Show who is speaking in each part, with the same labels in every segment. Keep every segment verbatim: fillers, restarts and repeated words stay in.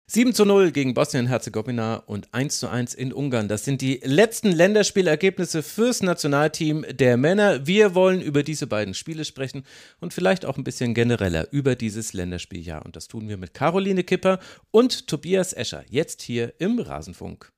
Speaker 1: sieben zu null gegen Bosnien-Herzegowina und eins zu eins in Ungarn. Das sind die letzten Länderspielergebnisse fürs Nationalteam der Männer. Wir wollen über diese beiden Spiele sprechen und vielleicht auch ein bisschen genereller über dieses Länderspieljahr. Und das tun wir mit Caroline Kipper und Tobias Escher, jetzt hier im Rasenfunk.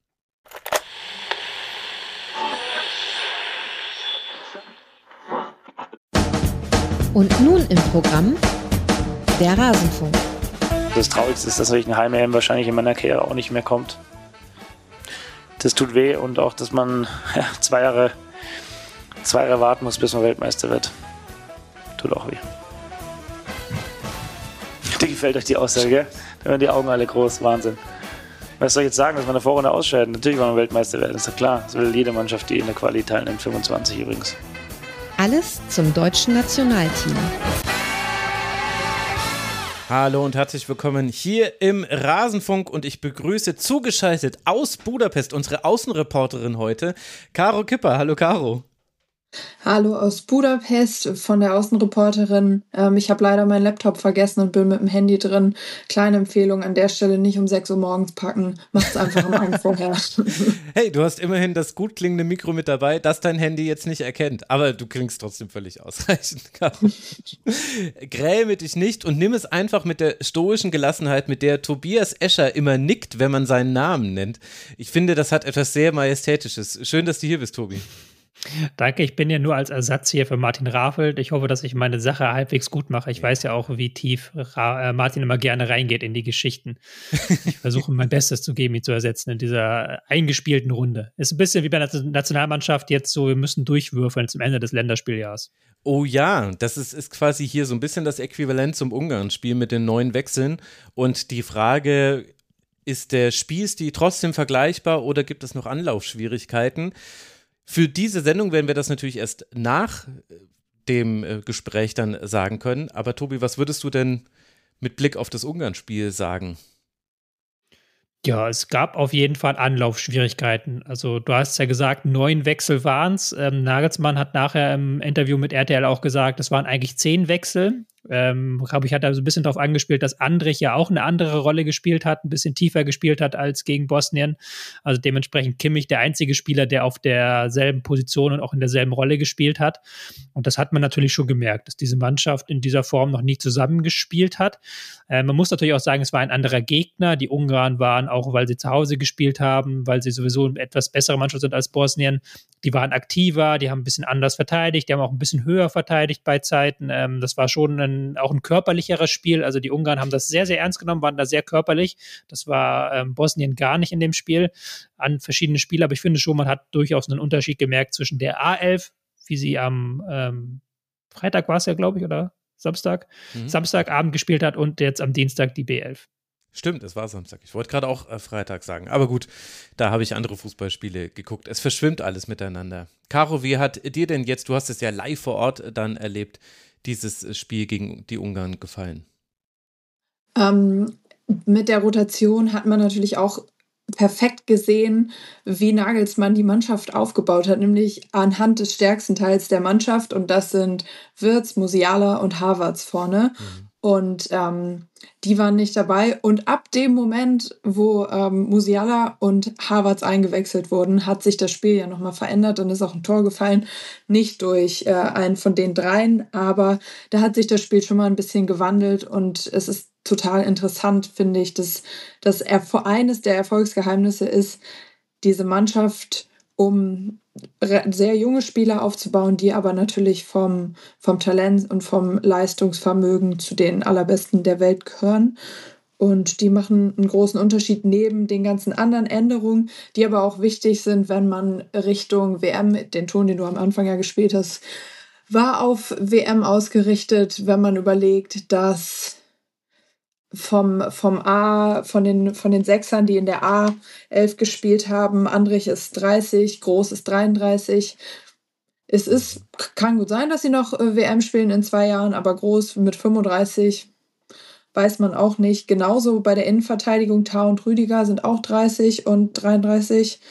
Speaker 2: Und nun im Programm der Rasenfunk.
Speaker 3: Das Traurigste ist, dass ein Heim-E M wahrscheinlich in meiner Karriere auch nicht mehr kommt. Das tut weh und auch, dass man ja, zwei Jahre, zwei Jahre warten muss, bis man Weltmeister wird. Tut auch weh. Dir gefällt euch die Aussage, gell? Da werden die Augen alle groß, Wahnsinn. Was soll ich jetzt sagen, dass man in der Vorrunde ausscheidet? Natürlich wollen wir Weltmeister werden, ist ja klar. Das will jede Mannschaft, die in der Quali teilnimmt, fünfundzwanzig übrigens.
Speaker 2: Alles zum deutschen Nationalteam.
Speaker 1: Hallo und herzlich willkommen hier im Rasenfunk und ich begrüße zugeschaltet aus Budapest unsere Außenreporterin heute, Caro Kipper. Hallo Caro.
Speaker 4: Hallo aus Budapest von der Außenreporterin. Ähm, ich habe leider meinen Laptop vergessen und bin mit dem Handy drin. Kleine Empfehlung an der Stelle, nicht um sechs Uhr morgens packen. Macht's einfach am Abend vorher.
Speaker 1: Hey, du hast immerhin das gut klingende Mikro mit dabei, das dein Handy jetzt nicht erkennt. Aber du klingst trotzdem völlig ausreichend, Caro. Gräme dich nicht und nimm es einfach mit der stoischen Gelassenheit, mit der Tobias Escher immer nickt, wenn man seinen Namen nennt. Ich finde, das hat etwas sehr Majestätisches. Schön, dass du hier bist, Tobi.
Speaker 5: Danke, ich bin ja nur als Ersatz hier für Martin Rafelt. Ich hoffe, dass ich meine Sache halbwegs gut mache. Ich weiß ja auch, wie tief Ra- äh, Martin immer gerne reingeht in die Geschichten. Ich versuche mein Bestes zu geben, ihn zu ersetzen in dieser eingespielten Runde. Ist ein bisschen wie bei der Nationalmannschaft jetzt so, wir müssen durchwürfeln zum Ende des Länderspieljahres.
Speaker 1: Oh ja, das ist, ist quasi hier so ein bisschen das Äquivalent zum Ungarn-Spiel mit den neuen Wechseln. Und die Frage, ist der Spielstil trotzdem vergleichbar oder gibt es noch Anlaufschwierigkeiten? Für diese Sendung werden wir das natürlich erst nach dem äh, Gespräch dann sagen können. Aber Tobi, was würdest du denn mit Blick auf das Ungarn-Spiel sagen?
Speaker 5: Ja, es gab auf jeden Fall Anlaufschwierigkeiten. Also du hast ja gesagt, neun Wechsel waren es. Ähm, Nagelsmann hat nachher im Interview mit R T L auch gesagt, es waren eigentlich zehn Wechsel. Ähm, glaube ich, hat er so ein bisschen darauf angespielt, dass Andrich ja auch eine andere Rolle gespielt hat, ein bisschen tiefer gespielt hat als gegen Bosnien. Also dementsprechend Kimmich der einzige Spieler, der auf derselben Position und auch in derselben Rolle gespielt hat. Und das hat man natürlich schon gemerkt, dass diese Mannschaft in dieser Form noch nie zusammengespielt hat. Äh, man muss natürlich auch sagen, es war ein anderer Gegner. Die Ungarn waren, auch weil sie zu Hause gespielt haben, weil sie sowieso eine etwas bessere Mannschaft sind als Bosnien, die waren aktiver, die haben ein bisschen anders verteidigt, die haben auch ein bisschen höher verteidigt bei Zeiten. Ähm, das war schon ein, auch ein körperlicheres Spiel. Also die Ungarn haben das sehr, sehr ernst genommen, waren da sehr körperlich. Das war ähm, Bosnien gar nicht in dem Spiel an verschiedene Spiele. Aber ich finde schon, man hat durchaus einen Unterschied gemerkt zwischen der A elf, wie sie am ähm, Freitag war es ja, glaube ich, oder Samstag, mhm. Samstagabend gespielt hat und jetzt am Dienstag die B elf.
Speaker 1: Stimmt, es war Samstag. Ich wollte gerade auch äh, Freitag sagen. Aber gut, da habe ich andere Fußballspiele geguckt. Es verschwimmt alles miteinander. Caro, wie hat dir denn jetzt, du hast es ja live vor Ort dann erlebt, dieses Spiel gegen die Ungarn gefallen?
Speaker 4: Ähm, mit der Rotation hat man natürlich auch perfekt gesehen, wie Nagelsmann die Mannschaft aufgebaut hat, nämlich anhand des stärksten Teils der Mannschaft. Und das sind Wirtz, Musiala und Havertz vorne. Mhm. Und ähm, die waren nicht dabei. Und ab dem Moment, wo ähm, Musiala und Havertz eingewechselt wurden, hat sich das Spiel ja nochmal verändert. Dann ist auch ein Tor gefallen. Nicht durch äh, einen von den dreien, aber da hat sich das Spiel schon mal ein bisschen gewandelt. Und es ist total interessant, finde ich, dass, dass er eines der Erfolgsgeheimnisse ist, diese Mannschaft um sehr junge Spieler aufzubauen, die aber natürlich vom, vom Talent und vom Leistungsvermögen zu den allerbesten der Welt gehören. Und die machen einen großen Unterschied neben den ganzen anderen Änderungen, die aber auch wichtig sind, wenn man Richtung W M, den Ton, den du am Anfang ja gespielt hast, war auf W M ausgerichtet, wenn man überlegt, dass vom, vom A, von den, von den Sechsern, die in der A elf gespielt haben, Andrich ist dreißig, Groß ist dreiunddreißig. Es ist, kann gut sein, dass sie noch W M spielen in zwei Jahren, aber Groß mit fünfunddreißig weiß man auch nicht. Genauso bei der Innenverteidigung, Tah und Rüdiger sind auch dreißig und dreiunddreißig,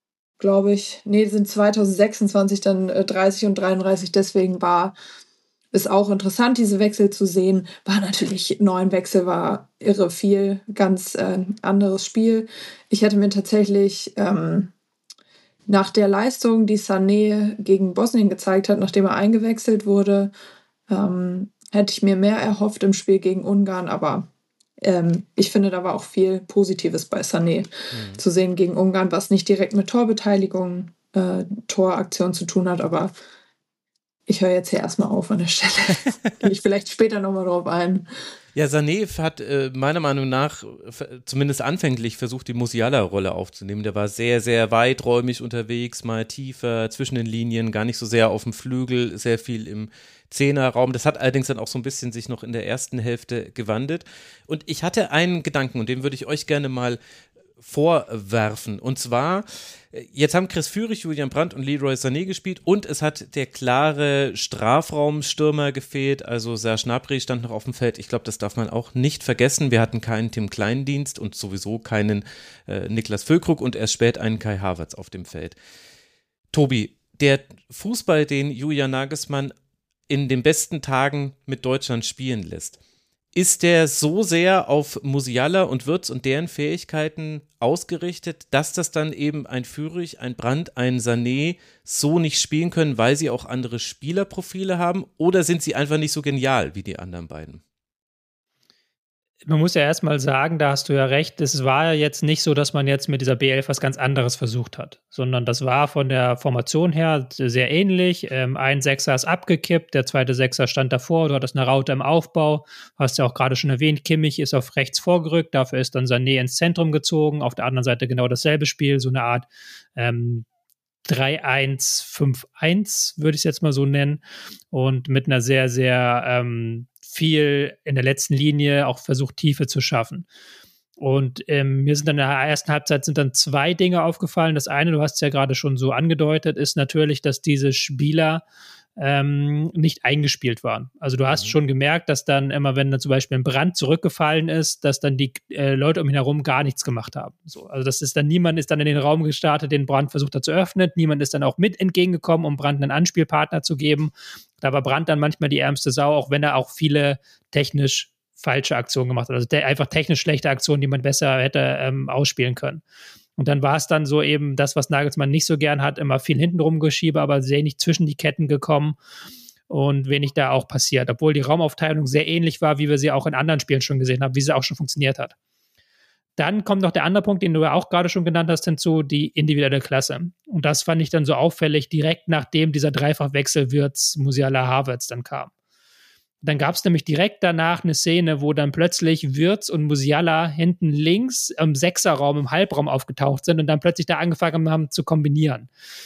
Speaker 4: glaube ich. Nee, sind zwanzig sechsundzwanzig dann dreißig und dreiunddreißig, deswegen war ist auch interessant, diese Wechsel zu sehen. War natürlich, neun Wechsel war irre viel, ganz äh, anderes Spiel. Ich hätte mir tatsächlich ähm, nach der Leistung, die Sané gegen Bosnien gezeigt hat, nachdem er eingewechselt wurde, ähm, hätte ich mir mehr erhofft im Spiel gegen Ungarn, aber ähm, ich finde, da war auch viel Positives bei Sané mhm. zu sehen gegen Ungarn, was nicht direkt mit Torbeteiligung, äh, Toraktion zu tun hat, aber ich höre jetzt hier erstmal auf an der Stelle. Gehe ich vielleicht später nochmal drauf ein.
Speaker 1: Ja, Sané hat äh, meiner Meinung nach f- zumindest anfänglich versucht, die Musiala-Rolle aufzunehmen. Der war sehr, sehr weiträumig unterwegs, mal tiefer, zwischen den Linien, gar nicht so sehr auf dem Flügel, sehr viel im Zehnerraum. Das hat allerdings dann auch so ein bisschen sich noch in der ersten Hälfte gewandelt. Und ich hatte einen Gedanken, und den würde ich euch gerne mal vorwerfen. Und zwar, jetzt haben Chris Führig, Julian Brandt und Leroy Sané gespielt und es hat der klare Strafraumstürmer gefehlt. Also Serge Gnabry stand noch auf dem Feld. Ich glaube, das darf man auch nicht vergessen. Wir hatten keinen Tim Kleindienst und sowieso keinen äh, Niklas Füllkrug und erst spät einen Kai Havertz auf dem Feld. Tobi, der Fußball, den Julian Nagelsmann in den besten Tagen mit Deutschland spielen lässt, ist der so sehr auf Musiala und Wirtz und deren Fähigkeiten ausgerichtet, dass das dann eben ein Führig, ein Brandt, ein Sané so nicht spielen können, weil sie auch andere Spielerprofile haben? Oder sind sie einfach nicht so genial wie die anderen beiden?
Speaker 5: Man muss ja erstmal sagen, da hast du ja recht, es war ja jetzt nicht so, dass man jetzt mit dieser B elf was ganz anderes versucht hat, sondern das war von der Formation her sehr ähnlich. Ähm, ein Sechser ist abgekippt, der zweite Sechser stand davor, du hattest eine Raute im Aufbau, hast ja auch gerade schon erwähnt, Kimmich ist auf rechts vorgerückt, dafür ist dann Sané ins Zentrum gezogen, auf der anderen Seite genau dasselbe Spiel, so eine Art ähm, drei eins fünf eins, würde ich es jetzt mal so nennen, und mit einer sehr, sehr ähm, viel in der letzten Linie auch versucht, Tiefe zu schaffen. Und ähm, mir sind dann in der ersten Halbzeit sind dann zwei Dinge aufgefallen. Das eine, du hast es ja gerade schon so angedeutet, ist natürlich, dass diese Spieler ähm, nicht eingespielt waren. Also du hast mhm. schon gemerkt, dass dann immer, wenn da zum Beispiel ein Brand zurückgefallen ist, dass dann die äh, Leute um ihn herum gar nichts gemacht haben. So, also das ist dann, niemand ist dann in den Raum gestartet, den Brand versucht hat zu öffnen, niemand ist dann auch mit entgegengekommen, um Brand einen Anspielpartner zu geben. Da war Brandt dann manchmal die ärmste Sau, auch wenn er auch viele technisch falsche Aktionen gemacht hat. Also der, einfach technisch schlechte Aktionen, die man besser hätte ähm, ausspielen können. Und dann war es dann so eben das, was Nagelsmann nicht so gern hat, immer viel hintenrum geschiebe, aber sehr nicht zwischen die Ketten gekommen und wenig da auch passiert. Obwohl die Raumaufteilung sehr ähnlich war, wie wir sie auch in anderen Spielen schon gesehen haben, wie sie auch schon funktioniert hat. Dann kommt noch der andere Punkt, den du ja auch gerade schon genannt hast, hinzu, die individuelle Klasse. Und das fand ich dann so auffällig, direkt nachdem dieser Dreifachwechsel Wirtz, Musiala, Havertz dann kam. Dann gab es nämlich direkt danach eine Szene, wo dann plötzlich Wirtz und Musiala hinten links im Sechserraum, im Halbraum aufgetaucht sind und dann plötzlich da angefangen haben zu kombinieren.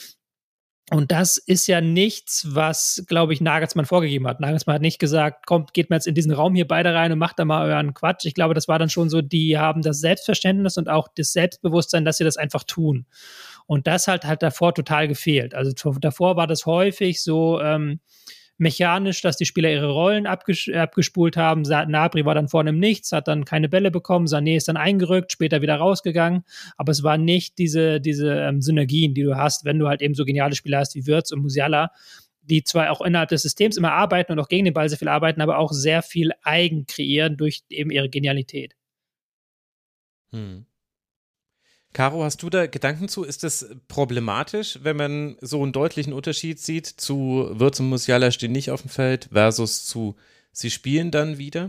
Speaker 5: Und das ist ja nichts, was, glaube ich, Nagelsmann vorgegeben hat. Nagelsmann hat nicht gesagt, kommt, geht mal jetzt in diesen Raum hier beide rein und macht da mal euren Quatsch. Ich glaube, das war dann schon so, die haben das Selbstverständnis und auch das Selbstbewusstsein, dass sie das einfach tun. Und das hat halt davor total gefehlt. Also davor war das häufig so ähm, mechanisch, dass die Spieler ihre Rollen abges- abgespult haben. Gnabry war dann vorne im Nichts, hat dann keine Bälle bekommen. Sané ist dann eingerückt, später wieder rausgegangen. Aber es waren nicht diese, diese ähm, Synergien, die du hast, wenn du halt eben so geniale Spieler hast wie Wirtz und Musiala, die zwar auch innerhalb des Systems immer arbeiten und auch gegen den Ball sehr viel arbeiten, aber auch sehr viel eigen kreieren durch eben ihre Genialität.
Speaker 1: Hm. Caro, hast du da Gedanken zu? Ist das problematisch, wenn man so einen deutlichen Unterschied sieht zu Wirtz und Musiala stehen nicht auf dem Feld versus zu sie spielen dann wieder?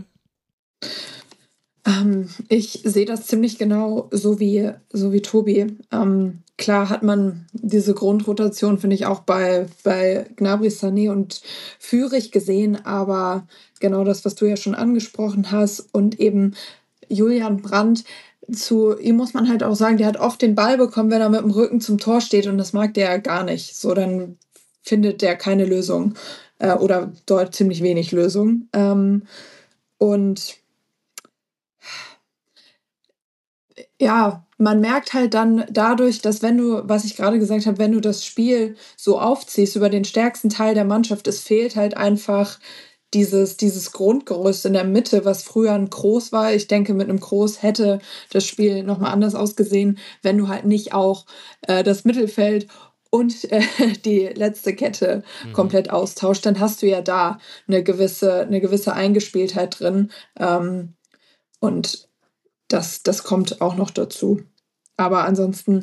Speaker 4: Ähm, ich sehe das ziemlich genau so wie, so wie Tobi. Ähm, klar hat man diese Grundrotation, finde ich, auch bei, bei Gnabry, Sané und Führig gesehen, aber genau das, was du ja schon angesprochen hast und eben Julian Brandt, zu ihm muss man halt auch sagen, der hat oft den Ball bekommen, wenn er mit dem Rücken zum Tor steht und das mag der ja gar nicht. So, dann findet der keine Lösung äh, oder dort ziemlich wenig Lösung. Ähm, und ja, man merkt halt dann dadurch, dass wenn du, was ich gerade gesagt habe, wenn du das Spiel so aufziehst über den stärksten Teil der Mannschaft, es fehlt halt einfach Dieses, dieses Grundgerüst in der Mitte, was früher ein Kroos war. Ich denke, mit einem Kroos hätte das Spiel nochmal anders ausgesehen, wenn du halt nicht auch äh, das Mittelfeld und äh, die letzte Kette mhm. komplett austauscht, dann hast du ja da eine gewisse, eine gewisse Eingespieltheit drin. Ähm, und das, das kommt auch noch dazu. Aber ansonsten,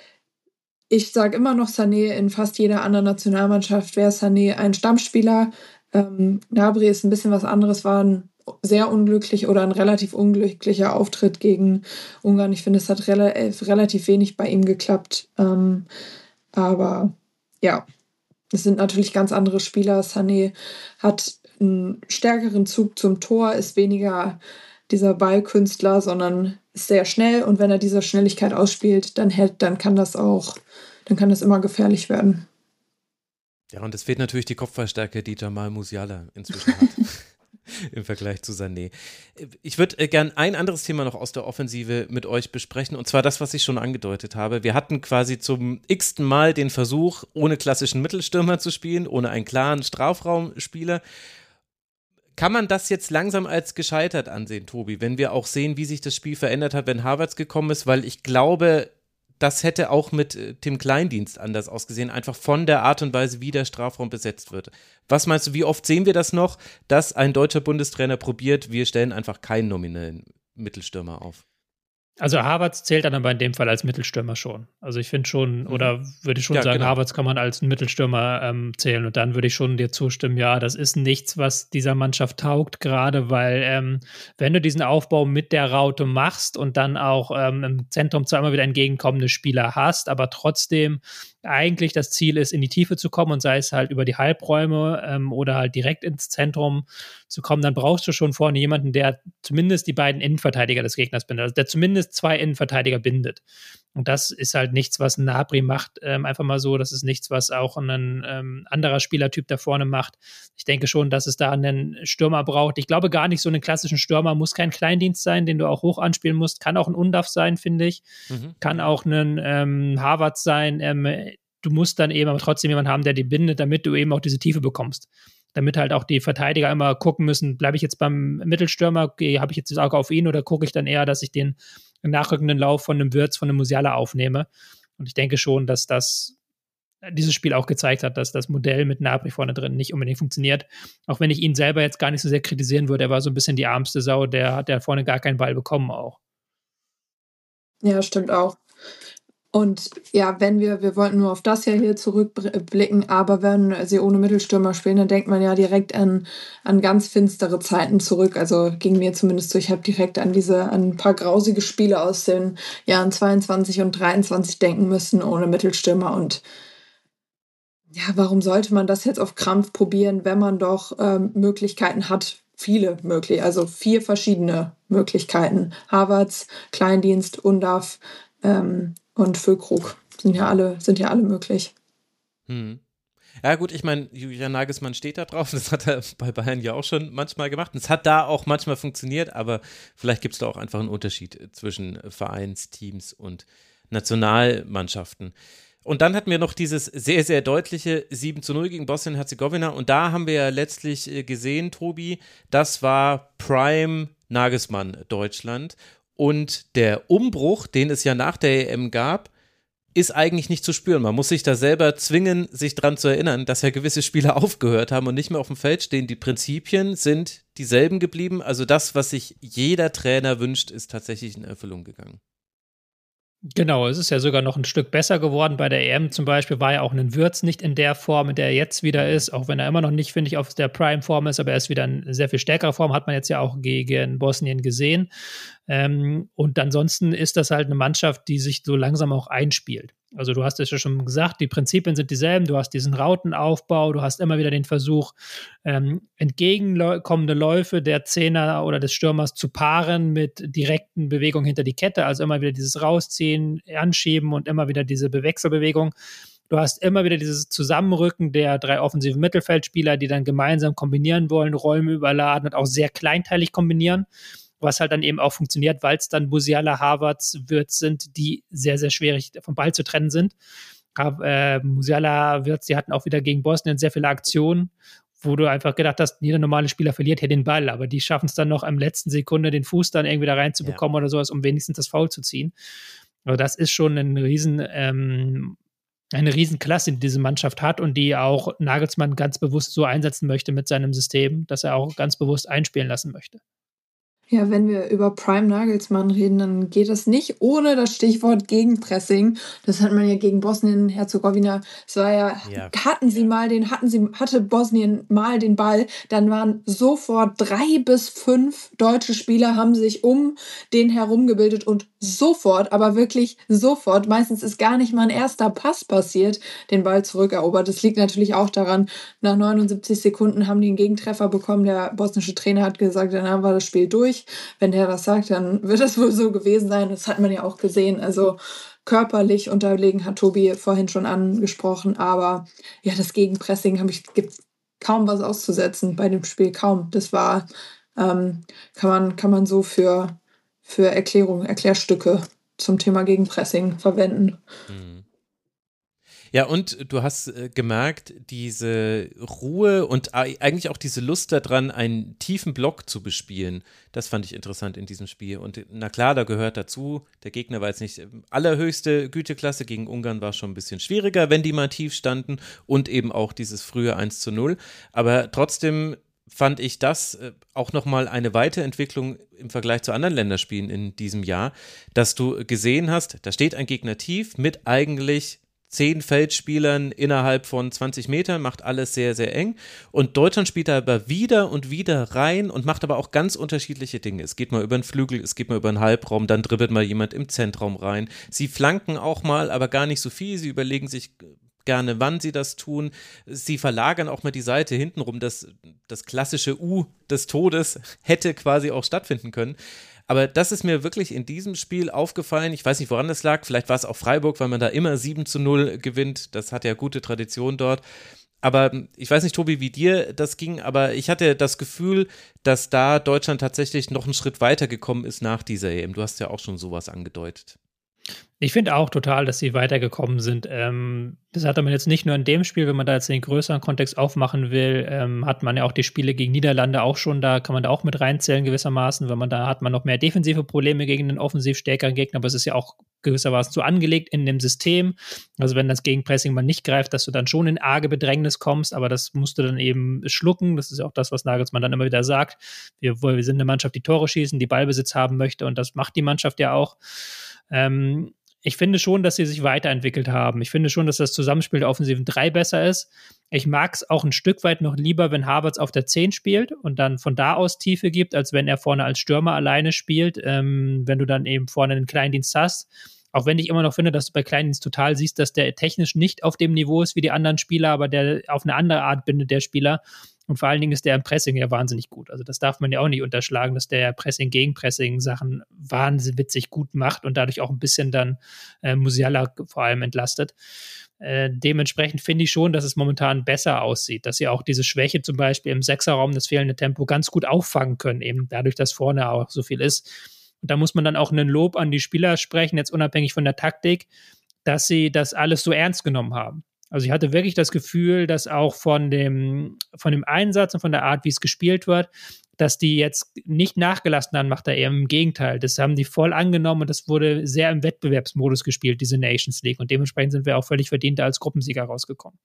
Speaker 4: ich sage immer noch, Sané in fast jeder anderen Nationalmannschaft wäre Sané ein Stammspieler. Ähm, Gnabry ist ein bisschen was anderes, war ein sehr unglücklich oder ein relativ unglücklicher Auftritt gegen Ungarn. Ich finde, es hat rel- relativ wenig bei ihm geklappt. Ähm, aber ja, es sind natürlich ganz andere Spieler. Sané hat einen stärkeren Zug zum Tor, ist weniger dieser Ballkünstler, sondern ist sehr schnell. Und wenn er diese Schnelligkeit ausspielt, dann hält, dann kann das auch, dann kann das immer gefährlich werden.
Speaker 1: Ja, und es fehlt natürlich die Kopfballstärke, die Jamal Musiala inzwischen hat. Im Vergleich zu Sané. Ich würde äh, gern ein anderes Thema noch aus der Offensive mit euch besprechen, und zwar das, was ich schon angedeutet habe. Wir hatten quasi zum x-ten Mal den Versuch, ohne klassischen Mittelstürmer zu spielen, ohne einen klaren Strafraumspieler. Kann man das jetzt langsam als gescheitert ansehen, Tobi, wenn wir auch sehen, wie sich das Spiel verändert hat, wenn Havertz gekommen ist? Weil ich glaube, das hätte auch mit Tim Kleindienst anders ausgesehen, einfach von der Art und Weise, wie der Strafraum besetzt wird. Was meinst du, wie oft sehen wir das noch, dass ein deutscher Bundestrainer probiert, wir stellen einfach keinen nominellen Mittelstürmer auf?
Speaker 5: Also Havertz zählt dann aber in dem Fall als Mittelstürmer schon. Also ich finde schon, mhm. oder würde ich schon
Speaker 1: ja,
Speaker 5: sagen,
Speaker 1: genau.
Speaker 5: Havertz kann man als Mittelstürmer ähm, zählen, und dann würde ich schon dir zustimmen, ja, das ist nichts, was dieser Mannschaft taugt, gerade weil ähm, wenn du diesen Aufbau mit der Raute machst und dann auch ähm, im Zentrum zwar immer wieder entgegenkommende Spieler hast, aber trotzdem eigentlich das Ziel ist, in die Tiefe zu kommen, und sei es halt über die Halbräume ähm, oder halt direkt ins Zentrum zu kommen, dann brauchst du schon vorne jemanden, der zumindest die beiden Innenverteidiger des Gegners bindet, also der zumindest zwei Innenverteidiger bindet. Und das ist halt nichts, was Gnabry macht, ähm, einfach mal so. Das ist nichts, was auch ein ähm, anderer Spielertyp da vorne macht. Ich denke schon, dass es da einen Stürmer braucht. Ich glaube gar nicht, so einen klassischen Stürmer muss kein Kleindienst sein, den du auch hoch anspielen musst. Kann auch ein Undav sein, finde ich. Mhm. Kann auch ein ähm, Havertz sein. Ähm, du musst dann eben aber trotzdem jemanden haben, der die bindet, damit du eben auch diese Tiefe bekommst. Damit halt auch die Verteidiger immer gucken müssen, bleibe ich jetzt beim Mittelstürmer, okay, habe ich jetzt das Auge auf ihn, oder gucke ich dann eher, dass ich den nachrückenden Lauf von einem Wirtz, von einem Musiala aufnehme. Und ich denke schon, dass das dieses Spiel auch gezeigt hat, dass das Modell mit Gnabry vorne drin nicht unbedingt funktioniert. Auch wenn ich ihn selber jetzt gar nicht so sehr kritisieren würde, er war so ein bisschen die ärmste Sau, der hat ja vorne gar keinen Ball bekommen auch.
Speaker 4: Ja, stimmt auch. Und ja, wenn wir, wir wollten nur auf das ja hier zurückblicken, aber wenn sie ohne Mittelstürmer spielen, dann denkt man ja direkt an, an ganz finstere Zeiten zurück. Also ging mir zumindest so, ich habe direkt an diese, an ein paar grausige Spiele aus den Jahren zweiundzwanzig und dreiundzwanzig denken müssen, ohne Mittelstürmer. Und ja, warum sollte man das jetzt auf Krampf probieren, wenn man doch ähm, Möglichkeiten hat? Viele möglich, also vier verschiedene Möglichkeiten. Havertz, Kleindienst, Undav, ähm, und Füllkrug sind ja alle, sind ja alle möglich.
Speaker 1: Hm. Ja gut, ich meine, Julian Nagelsmann steht da drauf, das hat er bei Bayern ja auch schon manchmal gemacht, und es hat da auch manchmal funktioniert, aber vielleicht gibt es da auch einfach einen Unterschied zwischen Vereinsteams und Nationalmannschaften. Und dann hatten wir noch dieses sehr, sehr deutliche sieben zu null gegen Bosnien-Herzegowina, und da haben wir ja letztlich gesehen, Tobi, das war Prime Nagelsmann Deutschland. Und der Umbruch, den es ja nach der E M gab, ist eigentlich nicht zu spüren. Man muss sich da selber zwingen, sich daran zu erinnern, dass ja gewisse Spieler aufgehört haben und nicht mehr auf dem Feld stehen. Die Prinzipien sind dieselben geblieben. Also das, was sich jeder Trainer wünscht, ist tatsächlich in Erfüllung gegangen.
Speaker 5: Genau, es ist ja sogar noch ein Stück besser geworden. Bei der E M zum Beispiel war ja auch ein Wirtz nicht in der Form, in der er jetzt wieder ist, auch wenn er immer noch nicht, finde ich, auf der Prime-Form ist, aber er ist wieder in sehr viel stärkerer Form, hat man jetzt ja auch gegen Bosnien gesehen. Ähm, und ansonsten ist das halt eine Mannschaft, die sich so langsam auch einspielt. Also du hast es ja schon gesagt, die Prinzipien sind dieselben, du hast diesen Rautenaufbau, du hast immer wieder den Versuch, ähm, entgegenkommende Läufe der Zehner oder des Stürmers zu paaren mit direkten Bewegungen hinter die Kette, also immer wieder dieses Rausziehen, Anschieben und immer wieder diese Wechselbewegung. Du hast immer wieder dieses Zusammenrücken der drei offensiven Mittelfeldspieler, die dann gemeinsam kombinieren wollen, Räume überladen und auch sehr kleinteilig kombinieren, was halt dann eben auch funktioniert, weil es dann Musiala, Havertz, Wirtz sind, die sehr, sehr schwierig vom Ball zu trennen sind. Äh, Musiala, Wirtz, die hatten auch wieder gegen Bosnien sehr viele Aktionen, wo du einfach gedacht hast, jeder normale Spieler verliert hier den Ball, aber die schaffen es dann noch am letzten Sekunde, den Fuß dann irgendwie da reinzubekommen ja. oder sowas, um wenigstens das Foul zu ziehen. Also das ist schon ein riesen ähm, eine Riesenklasse, die diese Mannschaft hat und die auch Nagelsmann ganz bewusst so einsetzen möchte mit seinem System, dass er auch ganz bewusst einspielen lassen möchte.
Speaker 4: Ja, wenn wir über Prime Nagelsmann reden, dann geht das nicht ohne das Stichwort Gegenpressing. Das hat man ja gegen Bosnien-Herzegowina. Es war ja,
Speaker 1: Ja.
Speaker 4: hatten sie mal den, hatten sie, hatte Bosnien mal den Ball, dann waren sofort drei bis fünf deutsche Spieler haben sich um den herum gebildet und sofort, aber wirklich sofort, meistens ist gar nicht mal ein erster Pass passiert, den Ball zurückerobert. Das liegt natürlich auch daran, nach neunundsiebzig Sekunden haben die einen Gegentreffer bekommen. Der bosnische Trainer hat gesagt, dann war das Spiel durch. Wenn der das sagt, dann wird das wohl so gewesen sein. Das hat man ja auch gesehen. Also körperlich unterlegen hat Tobi vorhin schon angesprochen. Aber ja, das Gegenpressing habe ich, gibt kaum was auszusetzen bei dem Spiel. Kaum. Das war, ähm, kann man, kann man so für, für Erklärungen, Erklärstücke zum Thema Gegenpressing verwenden.
Speaker 1: Mhm. Ja, und du hast äh, gemerkt, diese Ruhe und a- eigentlich auch diese Lust daran, einen tiefen Block zu bespielen, das fand ich interessant in diesem Spiel. Und na klar, da gehört dazu, der Gegner war jetzt nicht äh, allerhöchste Güteklasse, gegen Ungarn war es schon ein bisschen schwieriger, wenn die mal tief standen und eben auch dieses frühe eins zu null. Aber trotzdem fand ich das äh, auch nochmal eine Weiterentwicklung im Vergleich zu anderen Länderspielen in diesem Jahr, dass du gesehen hast, da steht ein Gegner tief mit eigentlich zehn Feldspielern innerhalb von zwanzig Metern, macht alles sehr, sehr eng und Deutschland spielt da aber wieder und wieder rein und macht aber auch ganz unterschiedliche Dinge. Es geht mal über den Flügel, es geht mal über den Halbraum, dann dribbelt mal jemand im Zentraum rein. Sie flanken auch mal, aber gar nicht so viel, sie überlegen sich gerne, wann sie das tun. Sie verlagern auch mal die Seite hintenrum, das, das klassische U des Todes hätte quasi auch stattfinden können. Aber das ist mir wirklich in diesem Spiel aufgefallen. Ich weiß nicht, woran das lag. Vielleicht war es auch Freiburg, weil man da immer sieben zu null gewinnt. Das hat ja gute Tradition dort. Aber ich weiß nicht, Tobi, wie dir das ging, aber ich hatte das Gefühl, dass da Deutschland tatsächlich noch einen Schritt weiter gekommen ist nach dieser E M. Du hast ja auch schon sowas angedeutet.
Speaker 5: Ich finde auch total, dass sie weitergekommen sind. Ähm, das hatte man jetzt nicht nur in dem Spiel, wenn man da jetzt den größeren Kontext aufmachen will, ähm, hat man ja auch die Spiele gegen Niederlande auch schon, da kann man da auch mit reinzählen gewissermaßen, weil man da hat man noch mehr defensive Probleme gegen einen offensiv stärkeren Gegner, aber es ist ja auch gewissermaßen so angelegt in dem System. Also wenn das Gegenpressing mal nicht greift, dass du dann schon in arge Bedrängnis kommst, aber das musst du dann eben schlucken. Das ist ja auch das, was Nagelsmann dann immer wieder sagt. Wir, wir sind eine Mannschaft, die Tore schießen, die Ballbesitz haben möchte und das macht die Mannschaft ja auch. Ähm, Ich finde schon, dass sie sich weiterentwickelt haben. Ich finde schon, dass das Zusammenspiel der offensiven drei besser ist. Ich mag es auch ein Stück weit noch lieber, wenn Havertz auf der zehn spielt und dann von da aus Tiefe gibt, als wenn er vorne als Stürmer alleine spielt, ähm, wenn du dann eben vorne einen Kleindienst hast. Auch wenn ich immer noch finde, dass du bei Kleindienst total siehst, dass der technisch nicht auf dem Niveau ist wie die anderen Spieler, aber der auf eine andere Art bindet, der Spieler. Und vor allen Dingen ist der im Pressing ja wahnsinnig gut. Also das darf man ja auch nicht unterschlagen, dass der Pressing gegen Pressing Sachen wahnsinnig witzig gut macht und dadurch auch ein bisschen dann äh, Musiala vor allem entlastet. Äh, dementsprechend finde ich schon, dass es momentan besser aussieht, dass sie auch diese Schwäche zum Beispiel im Sechserraum, das fehlende Tempo ganz gut auffangen können, eben dadurch, dass vorne auch so viel ist. Und da muss man dann auch einen Lob an die Spieler sprechen, jetzt unabhängig von der Taktik, dass sie das alles so ernst genommen haben. Also ich hatte wirklich das Gefühl, dass auch von dem, von dem Einsatz und von der Art, wie es gespielt wird, dass die jetzt nicht nachgelassen haben, macht er eher im Gegenteil. Das haben die voll angenommen und das wurde sehr im Wettbewerbsmodus gespielt, diese Nations League. Und dementsprechend sind wir auch völlig verdient als Gruppensieger rausgekommen.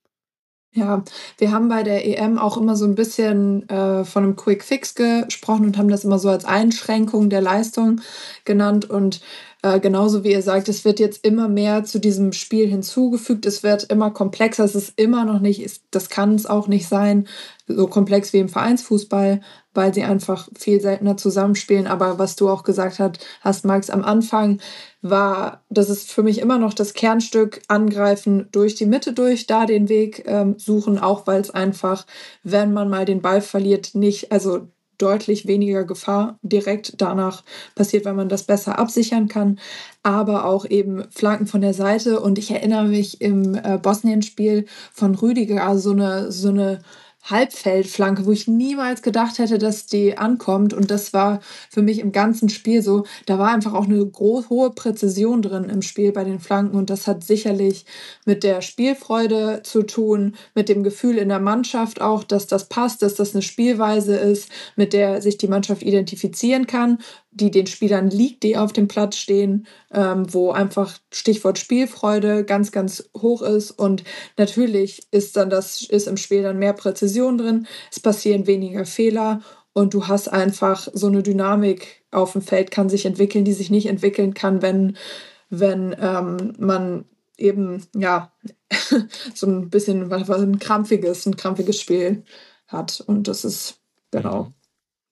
Speaker 4: Ja, wir haben bei der E M auch immer so ein bisschen äh, von einem Quick Fix gesprochen und haben das immer so als Einschränkung der Leistung genannt. Und äh, genauso wie ihr sagt, es wird jetzt immer mehr zu diesem Spiel hinzugefügt. Es wird immer komplexer. Es ist immer noch nicht, ist, das kann es auch nicht sein, so komplex wie im Vereinsfußball, weil sie einfach viel seltener zusammenspielen. Aber was du auch gesagt hast, hast Max, am Anfang war, das ist für mich immer noch das Kernstück, angreifen durch die Mitte durch, da den Weg ähm, suchen, auch weil es einfach, wenn man mal den Ball verliert, nicht, also deutlich weniger Gefahr direkt danach passiert, weil man das besser absichern kann, aber auch eben Flanken von der Seite. Und ich erinnere mich im äh, Bosnien-Spiel von Rüdiger, also so eine, so eine Halbfeldflanke, wo ich niemals gedacht hätte, dass die ankommt. Und das war für mich im ganzen Spiel so. Da war einfach auch eine groß, hohe Präzision drin im Spiel bei den Flanken. Und das hat sicherlich mit der Spielfreude zu tun, mit dem Gefühl in der Mannschaft auch, dass das passt, dass das eine Spielweise ist, mit der sich die Mannschaft identifizieren kann. die den Spielern liegt, die auf dem Platz stehen, ähm, wo einfach Stichwort Spielfreude ganz, ganz hoch ist. Und natürlich ist dann das, ist im Spiel dann mehr Präzision drin, es passieren weniger Fehler und du hast einfach so eine Dynamik auf dem Feld, kann sich entwickeln, die sich nicht entwickeln kann, wenn, wenn ähm, man eben, ja, so ein bisschen was, was ein krampfiges, ein krampfiges Spiel hat. Und das ist, genau.
Speaker 1: Mhm.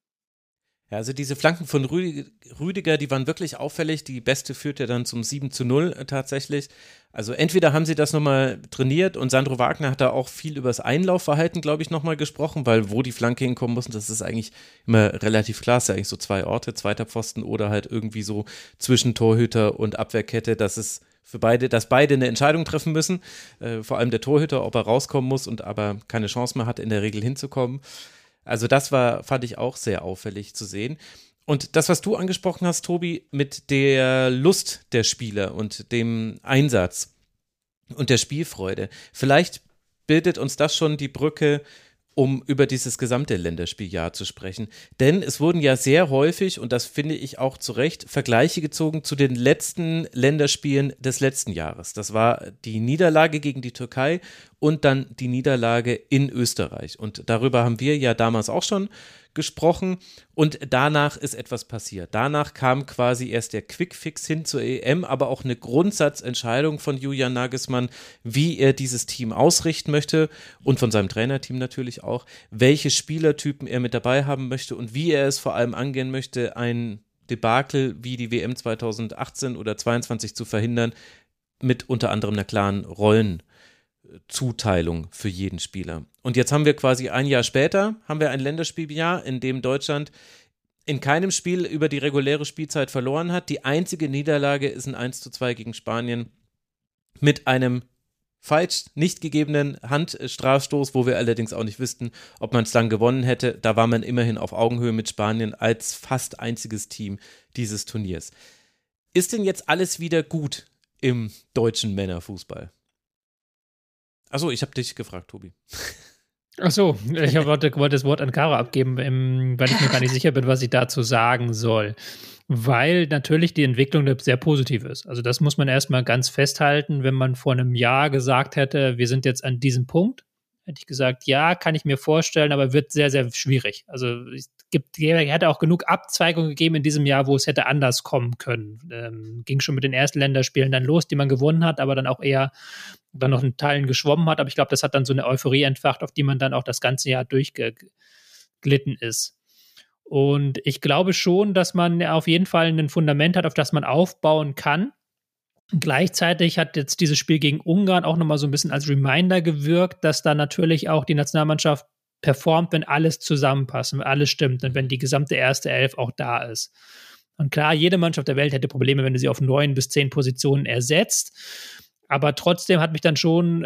Speaker 1: Ja, also diese Flanken von Rüdiger, die waren wirklich auffällig. Die beste führt ja dann zum sieben zu null tatsächlich. Also entweder haben sie das nochmal trainiert und Sandro Wagner hat da auch viel über das Einlaufverhalten, glaube ich, nochmal gesprochen, weil wo die Flanke hinkommen muss, das ist eigentlich immer relativ klar. Es ist ja eigentlich so zwei Orte, zweiter Pfosten oder halt irgendwie so zwischen Torhüter und Abwehrkette, dass es für beide, dass beide eine Entscheidung treffen müssen. Äh, vor allem der Torhüter, ob er rauskommen muss und aber keine Chance mehr hat, in der Regel hinzukommen. Also das war, fand ich auch sehr auffällig zu sehen. Und das, was du angesprochen hast, Tobi, mit der Lust der Spieler und dem Einsatz und der Spielfreude, vielleicht bildet uns das schon die Brücke, um über dieses gesamte Länderspieljahr zu sprechen. Denn es wurden ja sehr häufig, und das finde ich auch zu Recht, Vergleiche gezogen zu den letzten Länderspielen des letzten Jahres. Das war die Niederlage gegen die Türkei und dann die Niederlage in Österreich. Und darüber haben wir ja damals auch schon gesprochen und danach ist etwas passiert. Danach kam quasi erst der Quickfix hin zur E M, aber auch eine Grundsatzentscheidung von Julian Nagelsmann, wie er dieses Team ausrichten möchte und von seinem Trainerteam natürlich auch, welche Spielertypen er mit dabei haben möchte und wie er es vor allem angehen möchte, ein Debakel wie die W M zweitausendachtzehn oder zweiundzwanzig zu verhindern, mit unter anderem einer klaren Rollen Zuteilung für jeden Spieler. Und jetzt haben wir quasi ein Jahr später, haben wir ein Länderspieljahr, in dem Deutschland in keinem Spiel über die reguläre Spielzeit verloren hat. Die einzige Niederlage ist ein eins zu zwei gegen Spanien mit einem falsch nicht gegebenen Handstrafstoß, wo wir allerdings auch nicht wüssten, ob man es dann gewonnen hätte. Da war man immerhin auf Augenhöhe mit Spanien als fast einziges Team dieses Turniers. Ist denn jetzt alles wieder gut im deutschen Männerfußball? Achso, ich habe dich gefragt, Tobi.
Speaker 5: Achso, ich wollte, wollte das Wort an Caro abgeben, weil ich mir gar nicht sicher bin, was ich dazu sagen soll. Weil natürlich die Entwicklung sehr positiv ist. Also das muss man erstmal ganz festhalten. Wenn man vor einem Jahr gesagt hätte, wir sind jetzt an diesem Punkt, hätte ich gesagt, ja, kann ich mir vorstellen, aber wird sehr, sehr schwierig. Also es gibt, hätte auch genug Abzweigungen gegeben in diesem Jahr, wo es hätte anders kommen können. Ähm, ging schon mit den ersten Länderspielen dann los, die man gewonnen hat, aber dann auch eher dann noch in Teilen geschwommen hat. Aber ich glaube, das hat dann so eine Euphorie entfacht, auf die man dann auch das ganze Jahr durchgeglitten ist. Und ich glaube schon, dass man auf jeden Fall ein Fundament hat, auf das man aufbauen kann. Gleichzeitig hat jetzt dieses Spiel gegen Ungarn auch nochmal so ein bisschen als Reminder gewirkt, dass da natürlich auch die Nationalmannschaft performt, wenn alles zusammenpasst, wenn alles stimmt und wenn die gesamte erste Elf auch da ist. Und klar, jede Mannschaft der Welt hätte Probleme, wenn du sie auf neun bis zehn Positionen ersetzt. Aber trotzdem hat mich dann schon,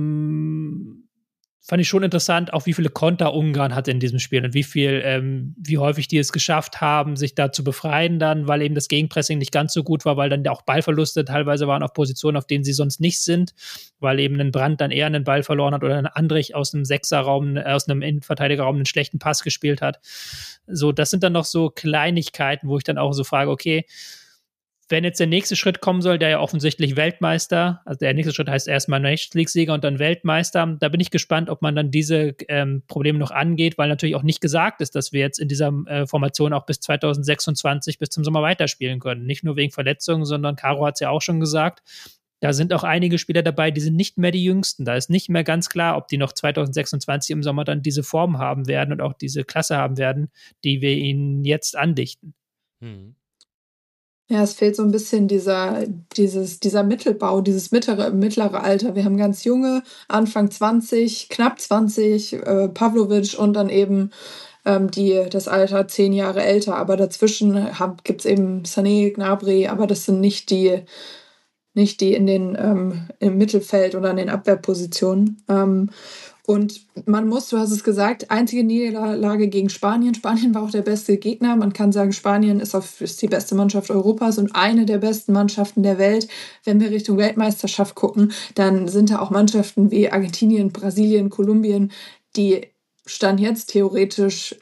Speaker 5: ähm, fand ich schon interessant, auch wie viele Konter Ungarn hatte in diesem Spiel und wie viel, ähm, wie häufig die es geschafft haben, sich da zu befreien dann, weil eben das Gegenpressing nicht ganz so gut war, weil dann auch Ballverluste teilweise waren auf Positionen, auf denen sie sonst nicht sind, weil eben ein Brandt dann eher einen Ball verloren hat oder ein Andrich aus einem Sechserraum, aus einem Innenverteidigerraum einen schlechten Pass gespielt hat. So, das sind dann noch so Kleinigkeiten, wo ich dann auch so frage, okay, wenn jetzt der nächste Schritt kommen soll, der ja offensichtlich Weltmeister, also der nächste Schritt heißt erstmal Nations League-Sieger und dann Weltmeister, da bin ich gespannt, ob man dann diese ähm, Probleme noch angeht, weil natürlich auch nicht gesagt ist, dass wir jetzt in dieser äh, Formation auch bis zweitausendsechsundzwanzig, bis zum Sommer weiterspielen können. Nicht nur wegen Verletzungen, sondern Caro hat es ja auch schon gesagt, da sind auch einige Spieler dabei, die sind nicht mehr die Jüngsten. Da ist nicht mehr ganz klar, ob die noch zweitausendsechsundzwanzig im Sommer dann diese Form haben werden und auch diese Klasse haben werden, die wir ihnen jetzt andichten.
Speaker 1: Hm.
Speaker 4: Ja, es fehlt so ein bisschen dieser, dieses, dieser Mittelbau, dieses mittlere, mittlere Alter. Wir haben ganz junge, Anfang zwanzig, knapp zwanzig, äh, Pavlovic und dann eben ähm, die, das Alter zehn Jahre älter. Aber dazwischen gibt es eben Sané, Gnabry, aber das sind nicht die, nicht die in den, ähm, im Mittelfeld oder in den Abwehrpositionen. Ähm, Und man muss, du hast es gesagt, einzige Niederlage gegen Spanien. Spanien war auch der beste Gegner. Man kann sagen, Spanien ist, auf, ist die beste Mannschaft Europas und eine der besten Mannschaften der Welt. Wenn wir Richtung Weltmeisterschaft gucken, dann sind da auch Mannschaften wie Argentinien, Brasilien, Kolumbien, die Stand jetzt theoretisch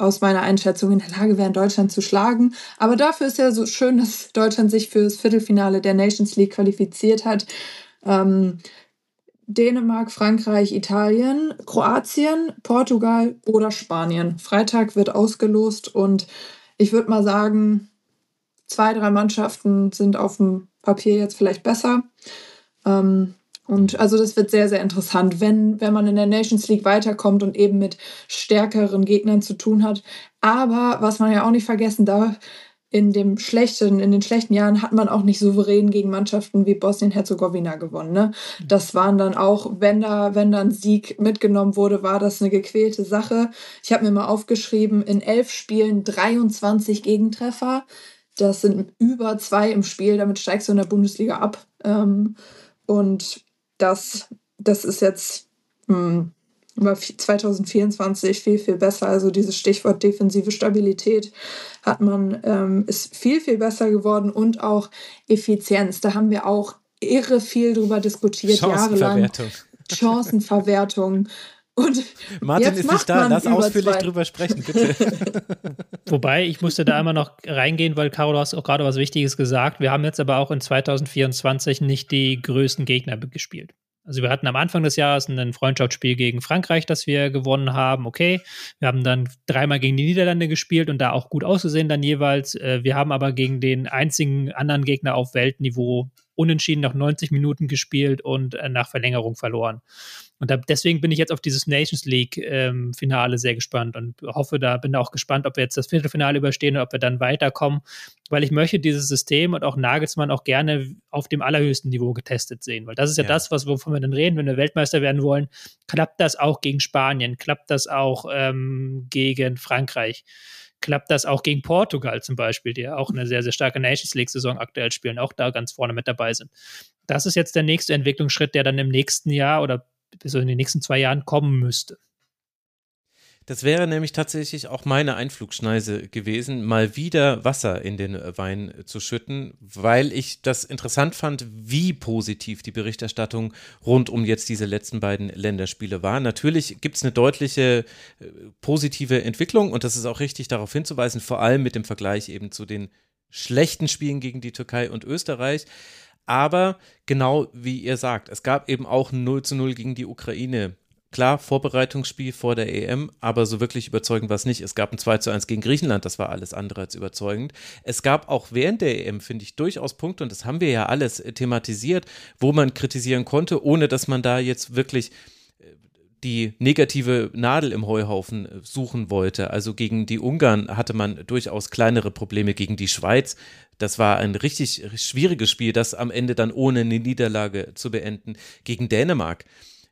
Speaker 4: aus meiner Einschätzung in der Lage wären, Deutschland zu schlagen. Aber dafür ist ja so schön, dass Deutschland sich für das Viertelfinale der Nations League qualifiziert hat. Ähm, Dänemark, Frankreich, Italien, Kroatien, Portugal oder Spanien. Freitag wird ausgelost und ich würde mal sagen, zwei, drei Mannschaften sind auf dem Papier jetzt vielleicht besser. Ähm, und also das wird sehr, sehr interessant, wenn, wenn man in der Nations League weiterkommt und eben mit stärkeren Gegnern zu tun hat. Aber was man ja auch nicht vergessen darf, in dem schlechten, in den schlechten Jahren hat man auch nicht souverän gegen Mannschaften wie Bosnien-Herzegowina gewonnen. Ne? Das waren dann auch, wenn da, wenn da ein Sieg mitgenommen wurde, war das eine gequälte Sache. Ich habe mir mal aufgeschrieben, in elf Spielen dreiundzwanzig Gegentreffer. Das sind über zwei im Spiel, damit steigst du in der Bundesliga ab. Ähm, und das, das ist jetzt hm, über zwanzig vierundzwanzig viel, viel besser. Also dieses Stichwort defensive Stabilität hat man, ähm, ist viel, viel besser geworden und auch Effizienz. Da haben wir auch irre viel drüber diskutiert, jahrelang. Chancenverwertung. Und
Speaker 1: Martin ist nicht da, lass ausführlich zwei. drüber sprechen, bitte.
Speaker 5: Wobei, ich musste da einmal noch reingehen, weil Caro, du hast auch gerade was Wichtiges gesagt. Wir haben jetzt aber auch in zwanzig vierundzwanzig nicht die größten Gegner gespielt. Also wir hatten am Anfang des Jahres ein Freundschaftsspiel gegen Frankreich, das wir gewonnen haben, okay. Wir haben dann dreimal gegen die Niederlande gespielt und da auch gut ausgesehen dann jeweils. Wir haben aber gegen den einzigen anderen Gegner auf Weltniveau unentschieden nach neunzig Minuten gespielt und nach Verlängerung verloren. Und da, deswegen bin ich jetzt auf dieses Nations League-Finale ähm, sehr gespannt und hoffe, da bin auch gespannt, ob wir jetzt das Viertelfinale überstehen oder ob wir dann weiterkommen, weil ich möchte dieses System und auch Nagelsmann auch gerne auf dem allerhöchsten Niveau getestet sehen, weil das ist ja, ja. das, was, wovon wir dann reden, wenn wir Weltmeister werden wollen. Klappt das auch gegen Spanien? Klappt das auch ähm, gegen Frankreich? Klappt das auch gegen Portugal zum Beispiel, die ja auch eine sehr, sehr starke Nations League-Saison aktuell spielen, auch da ganz vorne mit dabei sind. Das ist jetzt der nächste Entwicklungsschritt, der dann im nächsten Jahr oder bis in den nächsten zwei Jahren kommen müsste.
Speaker 1: Das wäre nämlich tatsächlich auch meine Einflugschneise gewesen, mal wieder Wasser in den Wein zu schütten, weil ich das interessant fand, wie positiv die Berichterstattung rund um jetzt diese letzten beiden Länderspiele war. Natürlich gibt es eine deutliche äh, positive Entwicklung und das ist auch richtig darauf hinzuweisen, vor allem mit dem Vergleich eben zu den schlechten Spielen gegen die Türkei und Österreich. Aber genau wie ihr sagt, es gab eben auch ein null zu null gegen die Ukraine. Klar, Vorbereitungsspiel vor der E M, aber so wirklich überzeugend war es nicht. Es gab ein zwei zu eins gegen Griechenland, das war alles andere als überzeugend. Es gab auch während der E M, finde ich, durchaus Punkte, und das haben wir ja alles thematisiert, wo man kritisieren konnte, ohne dass man da jetzt wirklich die negative Nadel im Heuhaufen suchen wollte. Also gegen die Ungarn hatte man durchaus kleinere Probleme, gegen die Schweiz. Das war ein richtig schwieriges Spiel, das am Ende dann ohne eine Niederlage zu beenden. Gegen Dänemark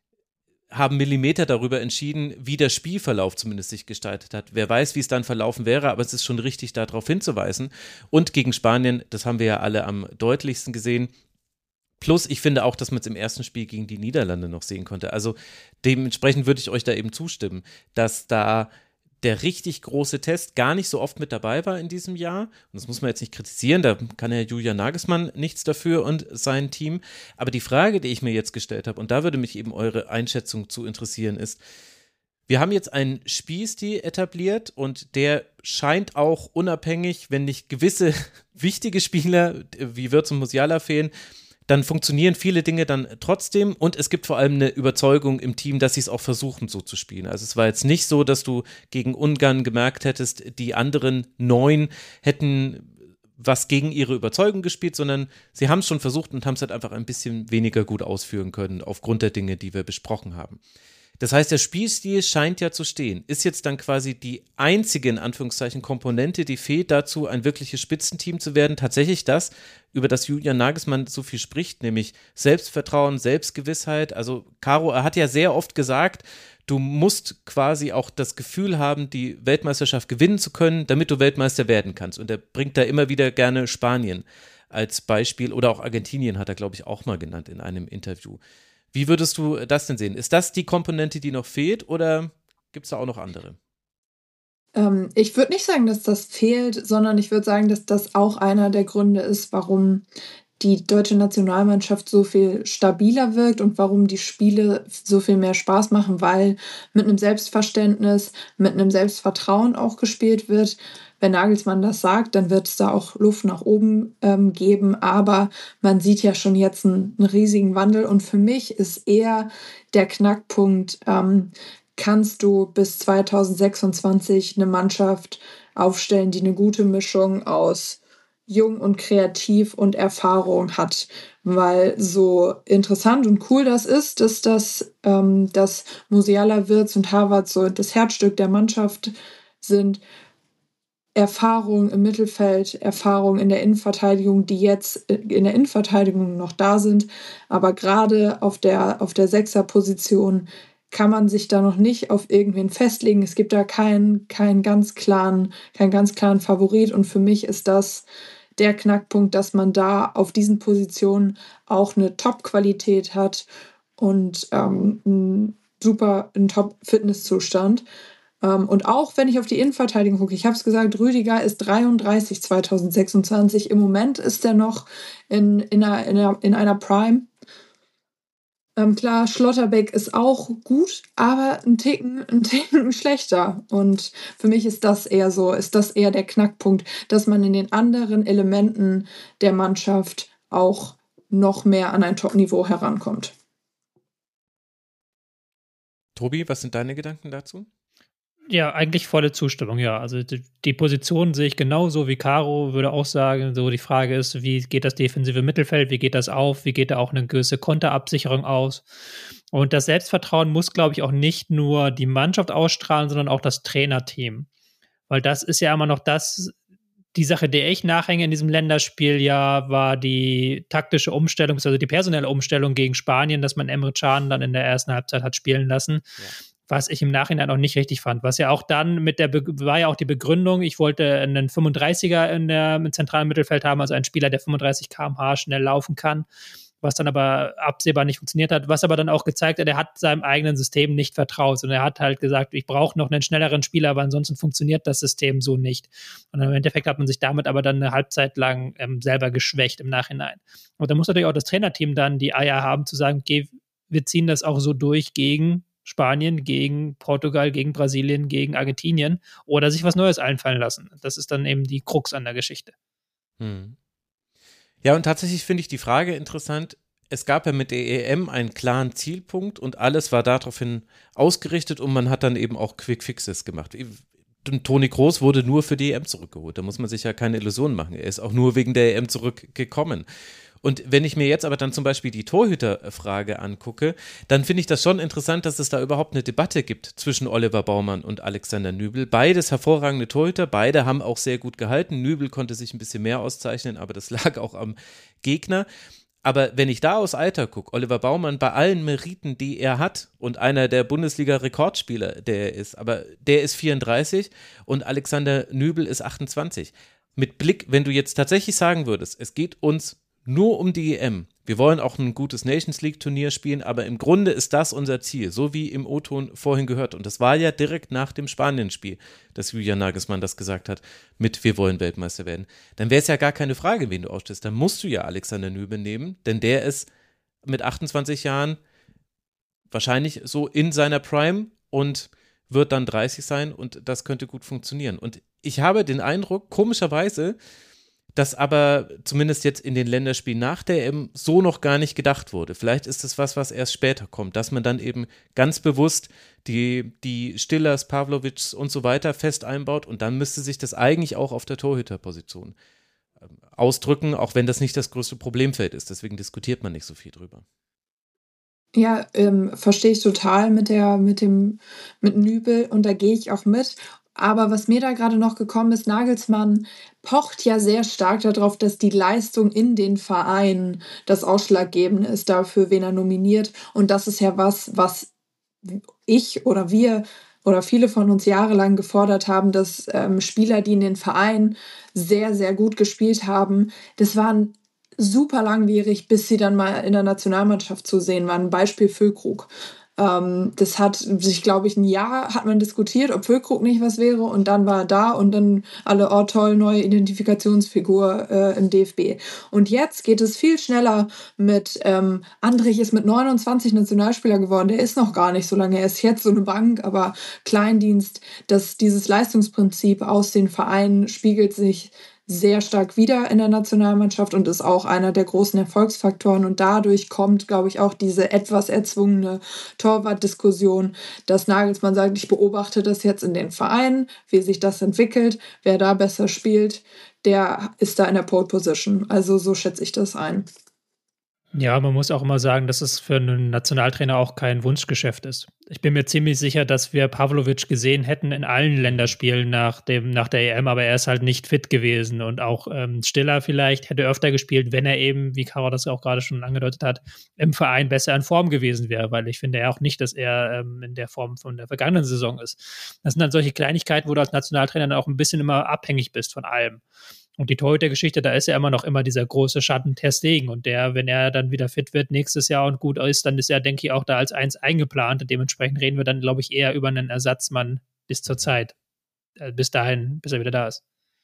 Speaker 1: haben Millimeter darüber entschieden, wie der Spielverlauf zumindest sich gestaltet hat. Wer weiß, wie es dann verlaufen wäre, aber es ist schon richtig, darauf hinzuweisen. Und gegen Spanien, das haben wir ja alle am deutlichsten gesehen. Plus, ich finde auch, dass man es im ersten Spiel gegen die Niederlande noch sehen konnte. Also dementsprechend würde ich euch da eben zustimmen, dass da der richtig große Test gar nicht so oft mit dabei war in diesem Jahr. Und das muss man jetzt nicht kritisieren, da kann ja Julian Nagelsmann nichts dafür und sein Team. Aber die Frage, die ich mir jetzt gestellt habe, und da würde mich eben eure Einschätzung zu interessieren, ist, wir haben jetzt einen Spielstil etabliert und der scheint auch unabhängig, wenn nicht gewisse wichtige Spieler wie Wirtz und Musiala fehlen, dann funktionieren viele Dinge dann trotzdem und es gibt vor allem eine Überzeugung im Team, dass sie es auch versuchen, so zu spielen. Also es war jetzt nicht so, dass du gegen Ungarn gemerkt hättest, die anderen neun hätten was gegen ihre Überzeugung gespielt, sondern sie haben es schon versucht und haben es halt einfach ein bisschen weniger gut ausführen können, aufgrund der Dinge, die wir besprochen haben. Das heißt, der Spielstil scheint ja zu stehen. Ist jetzt dann quasi die einzige, in Anführungszeichen, Komponente, die fehlt dazu, ein wirkliches Spitzenteam zu werden, tatsächlich das, über das Julian Nagelsmann so viel spricht, nämlich Selbstvertrauen, Selbstgewissheit. Also Caro, er hat ja sehr oft gesagt, du musst quasi auch das Gefühl haben, die Weltmeisterschaft gewinnen zu können, damit du Weltmeister werden kannst. Und er bringt da immer wieder gerne Spanien als Beispiel oder auch Argentinien hat er, glaube ich, auch mal genannt in einem Interview. Wie würdest du das denn sehen? Ist das die Komponente, die noch fehlt oder gibt es da auch noch andere?
Speaker 4: Ähm, ich würde nicht sagen, dass das fehlt, sondern ich würde sagen, dass das auch einer der Gründe ist, warum die deutsche Nationalmannschaft so viel stabiler wirkt und warum die Spiele so viel mehr Spaß machen, weil mit einem Selbstverständnis, mit einem Selbstvertrauen auch gespielt wird. Wenn Nagelsmann das sagt, dann wird es da auch Luft nach oben ähm, geben, aber man sieht ja schon jetzt einen, einen riesigen Wandel und für mich ist eher der Knackpunkt, ähm, kannst du bis zweitausendsechsundzwanzig eine Mannschaft aufstellen, die eine gute Mischung aus jung und kreativ und Erfahrung hat, weil so interessant und cool das ist, dass das ähm, dass Musiala, Wirtz und Havertz so das Herzstück der Mannschaft sind. Erfahrung im Mittelfeld, Erfahrung in der Innenverteidigung, die jetzt in der Innenverteidigung noch da sind, aber gerade auf der auf der Sechserposition kann man sich da noch nicht auf irgendwen festlegen. Es gibt da keinen keinen ganz klaren keinen ganz klaren Favorit und für mich ist das der Knackpunkt, dass man da auf diesen Positionen auch eine Top-Qualität hat und ähm, einen super einen Top-Fitnesszustand. Ähm, und auch wenn ich auf die Innenverteidigung gucke, ich habe es gesagt, Rüdiger ist dreiunddreißig zweitausendsechsundzwanzig. Im Moment ist er noch in, in, einer, in, einer, in einer Prime. Ähm, klar, Schlotterbeck ist auch gut, aber ein Ticken, ein Ticken schlechter. Und für mich ist das eher so, ist das eher der Knackpunkt, dass man in den anderen Elementen der Mannschaft auch noch mehr an ein Top-Niveau herankommt.
Speaker 1: Tobi, was sind deine Gedanken dazu?
Speaker 5: Ja, eigentlich volle Zustimmung, ja. Also die, die Position sehe ich genauso wie Caro, würde auch sagen, so die Frage ist, wie geht das defensive Mittelfeld, wie geht das auf, wie geht da auch eine gewisse Konterabsicherung aus? Und das Selbstvertrauen muss, glaube ich, auch nicht nur die Mannschaft ausstrahlen, sondern auch das Trainerteam. Weil das ist ja immer noch das, die Sache, der ich nachhänge in diesem Länderspiel, ja, war die taktische Umstellung, also die personelle Umstellung gegen Spanien, dass man Emre Can dann in der ersten Halbzeit hat spielen lassen. Ja. Was ich im Nachhinein auch nicht richtig fand. Was ja auch dann mit der, Be- war ja auch die Begründung, ich wollte einen fünfunddreißiger in der, im zentralen Mittelfeld haben, also einen Spieler, der fünfunddreißig Kilometer pro Stunde schnell laufen kann, was dann aber absehbar nicht funktioniert hat, was aber dann auch gezeigt hat, er hat seinem eigenen System nicht vertraut, sondern er hat halt gesagt, ich brauche noch einen schnelleren Spieler, aber ansonsten funktioniert das System so nicht. Und im Endeffekt hat man sich damit aber dann eine Halbzeit lang ähm, selber geschwächt im Nachhinein. Und da muss natürlich auch das Trainerteam dann die Eier haben, zu sagen, okay, wir ziehen das auch so durch gegen Spanien, gegen Portugal, gegen Brasilien, gegen Argentinien oder sich was Neues einfallen lassen. Das ist dann eben die Krux an der Geschichte.
Speaker 1: Hm. Ja, und tatsächlich finde ich die Frage interessant. Es gab ja mit der E M einen klaren Zielpunkt und alles war daraufhin ausgerichtet und man hat dann eben auch Quick Fixes gemacht. Toni Kroos wurde nur für die E M zurückgeholt. Da muss man sich ja keine Illusionen machen. Er ist auch nur wegen der E M zurückgekommen. Und wenn ich mir jetzt aber dann zum Beispiel die Torhüterfrage angucke, dann finde ich das schon interessant, dass es da überhaupt eine Debatte gibt zwischen Oliver Baumann und Alexander Nübel. Beides hervorragende Torhüter, beide haben auch sehr gut gehalten. Nübel konnte sich ein bisschen mehr auszeichnen, aber das lag auch am Gegner. Aber wenn ich da aus Alter gucke, Oliver Baumann bei allen Meriten, die er hat und einer der Bundesliga-Rekordspieler, der er ist, aber der ist vierunddreißig und Alexander Nübel ist achtundzwanzig. Mit Blick, wenn du jetzt tatsächlich sagen würdest, es geht uns nur um die E M. Wir wollen auch ein gutes Nations League Turnier spielen, aber im Grunde ist das unser Ziel, so wie im O-Ton vorhin gehört. Und das war ja direkt nach dem Spanien-Spiel, dass Julian Nagelsmann das gesagt hat, mit wir wollen Weltmeister werden. Dann wäre es ja gar keine Frage, wen du aufstellst. Dann musst du ja Alexander Nübel nehmen, denn der ist mit achtundzwanzig Jahren wahrscheinlich so in seiner Prime und wird dann dreißig sein und das könnte gut funktionieren. Und ich habe den Eindruck, komischerweise, dass aber zumindest jetzt in den Länderspielen nach der E M so noch gar nicht gedacht wurde. Vielleicht ist das was, was erst später kommt, dass man dann eben ganz bewusst die, die Stillers, Pavlovics und so weiter fest einbaut und dann müsste sich das eigentlich auch auf der Torhüterposition ausdrücken, auch wenn das nicht das größte Problemfeld ist. Deswegen diskutiert man nicht so viel drüber.
Speaker 4: Ja, ähm, verstehe ich total mit der, mit dem, mit Nübel und da gehe ich auch mit. Aber was mir da gerade noch gekommen ist, Nagelsmann pocht ja sehr stark darauf, dass die Leistung in den Vereinen das Ausschlaggebende ist dafür, wen er nominiert. Und das ist ja was, was ich oder wir oder viele von uns jahrelang gefordert haben, dass ähm, Spieler, die in den Vereinen sehr, sehr gut gespielt haben, das waren super langwierig, bis sie dann mal in der Nationalmannschaft zu sehen waren. Beispiel Füllkrug. Ähm, das hat sich, glaube ich, ein Jahr hat man diskutiert, ob Füllkrug nicht was wäre und dann war er da und dann alle, oh toll, neue Identifikationsfigur äh, im D F B. Und jetzt geht es viel schneller mit, ähm, Andrich ist mit neunundzwanzig Nationalspieler geworden, der ist noch gar nicht so lange, er ist jetzt so eine Bank, aber Kleindienst, dass dieses Leistungsprinzip aus den Vereinen spiegelt sich sehr stark wieder in der Nationalmannschaft und ist auch einer der großen Erfolgsfaktoren. Und dadurch kommt, glaube ich, auch diese etwas erzwungene Torwartdiskussion, dass Nagelsmann sagt, ich beobachte das jetzt in den Vereinen, wie sich das entwickelt, wer da besser spielt, der ist da in der Pole Position. Also so schätze ich das ein.
Speaker 5: Ja, man muss auch immer sagen, dass es für einen Nationaltrainer auch kein Wunschgeschäft ist. Ich bin mir ziemlich sicher, dass wir Pavlovic gesehen hätten in allen Länderspielen nach dem nach der E M, aber er ist halt nicht fit gewesen und auch ähm, Stiller vielleicht hätte öfter gespielt, wenn er eben, wie Caro das auch gerade schon angedeutet hat, im Verein besser in Form gewesen wäre, weil ich finde ja auch nicht, dass er ähm, in der Form von der vergangenen Saison ist. Das sind dann solche Kleinigkeiten, wo du als Nationaltrainer dann auch ein bisschen immer abhängig bist von allem. Und die Torhüter-Geschichte, da ist ja immer noch immer dieser große Schatten Ter Stegen. Und der, wenn er dann wieder fit wird nächstes Jahr und gut ist, dann ist er, denke ich, auch da als eins eingeplant. Und dementsprechend reden wir dann, glaube ich, eher über einen Ersatzmann bis zur Zeit. Äh, bis dahin, bis er wieder da ist.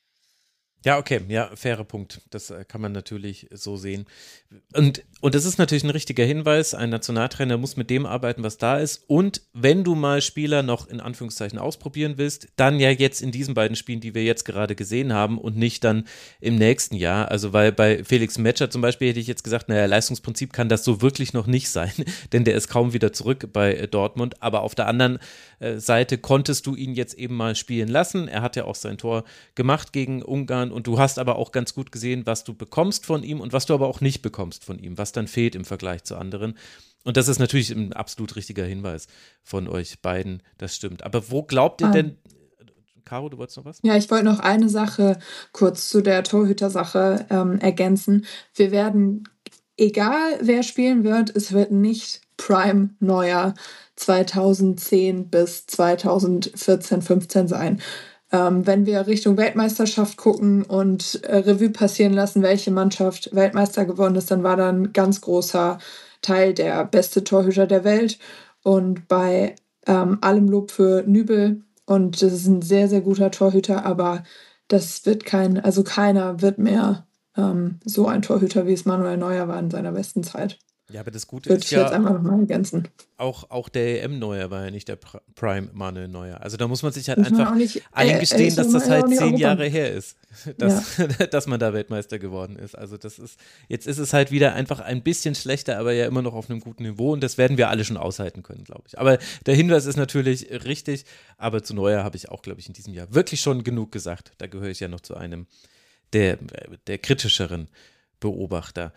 Speaker 1: Ja, okay, ja, fairer Punkt. Das äh, kann man natürlich so sehen. Und, und das ist natürlich ein richtiger Hinweis. Ein Nationaltrainer muss mit dem arbeiten, was da ist. Und wenn du mal Spieler noch in Anführungszeichen ausprobieren willst, dann ja jetzt in diesen beiden Spielen, die wir jetzt gerade gesehen haben und nicht dann im nächsten Jahr. Also weil bei Felix Metscher zum Beispiel hätte ich jetzt gesagt, naja, Leistungsprinzip kann das so wirklich noch nicht sein, denn der ist kaum wieder zurück bei äh, Dortmund. Aber auf der anderen äh, Seite konntest du ihn jetzt eben mal spielen lassen. Er hat ja auch sein Tor gemacht gegen Ungarn. Und du hast aber auch ganz gut gesehen, was du bekommst von ihm und was du aber auch nicht bekommst von ihm, was dann fehlt im Vergleich zu anderen. Und das ist natürlich ein absolut richtiger Hinweis von euch beiden, das stimmt. Aber wo glaubt ihr denn, Caro, du wolltest noch was?
Speaker 4: Ja, ich wollte noch eine Sache kurz zu der Torhüter-Sache ähm, ergänzen. Wir werden, egal wer spielen wird, es wird nicht Prime Neuer zweitausendzehn bis zweitausendvierzehn, fünfzehn sein. Ähm, wenn wir Richtung Weltmeisterschaft gucken und äh, Revue passieren lassen, welche Mannschaft Weltmeister geworden ist, dann war da ein ganz großer Teil der beste Torhüter der Welt. Und bei ähm, allem Lob für Nübel, und das ist ein sehr, sehr guter Torhüter, aber das wird kein, also keiner wird mehr ähm, so ein Torhüter, wie es Manuel Neuer war in seiner besten Zeit.
Speaker 1: Ja, aber das Gute
Speaker 4: Würde
Speaker 1: ist
Speaker 4: ich
Speaker 1: ja,
Speaker 4: jetzt einfach nochmal ergänzen.
Speaker 1: Auch, auch der E M-Neuer war ja nicht der Prime Manuel Neuer. Also da muss man sich halt
Speaker 4: Muss man
Speaker 1: einfach
Speaker 4: auch nicht,
Speaker 1: eingestehen,
Speaker 4: äh,
Speaker 1: dass
Speaker 4: ist
Speaker 1: das
Speaker 4: man ja
Speaker 1: halt
Speaker 4: auch nicht
Speaker 1: zehn
Speaker 4: Europa-
Speaker 1: Jahre her ist, dass, ja. dass man da Weltmeister geworden ist. Also das ist, jetzt ist es halt wieder einfach ein bisschen schlechter, aber ja immer noch auf einem guten Niveau und das werden wir alle schon aushalten können, glaube ich. Aber der Hinweis ist natürlich richtig, aber zu Neuer habe ich auch, glaube ich, in diesem Jahr wirklich schon genug gesagt. Da gehöre ich ja noch zu einem der, der kritischeren Beobachter.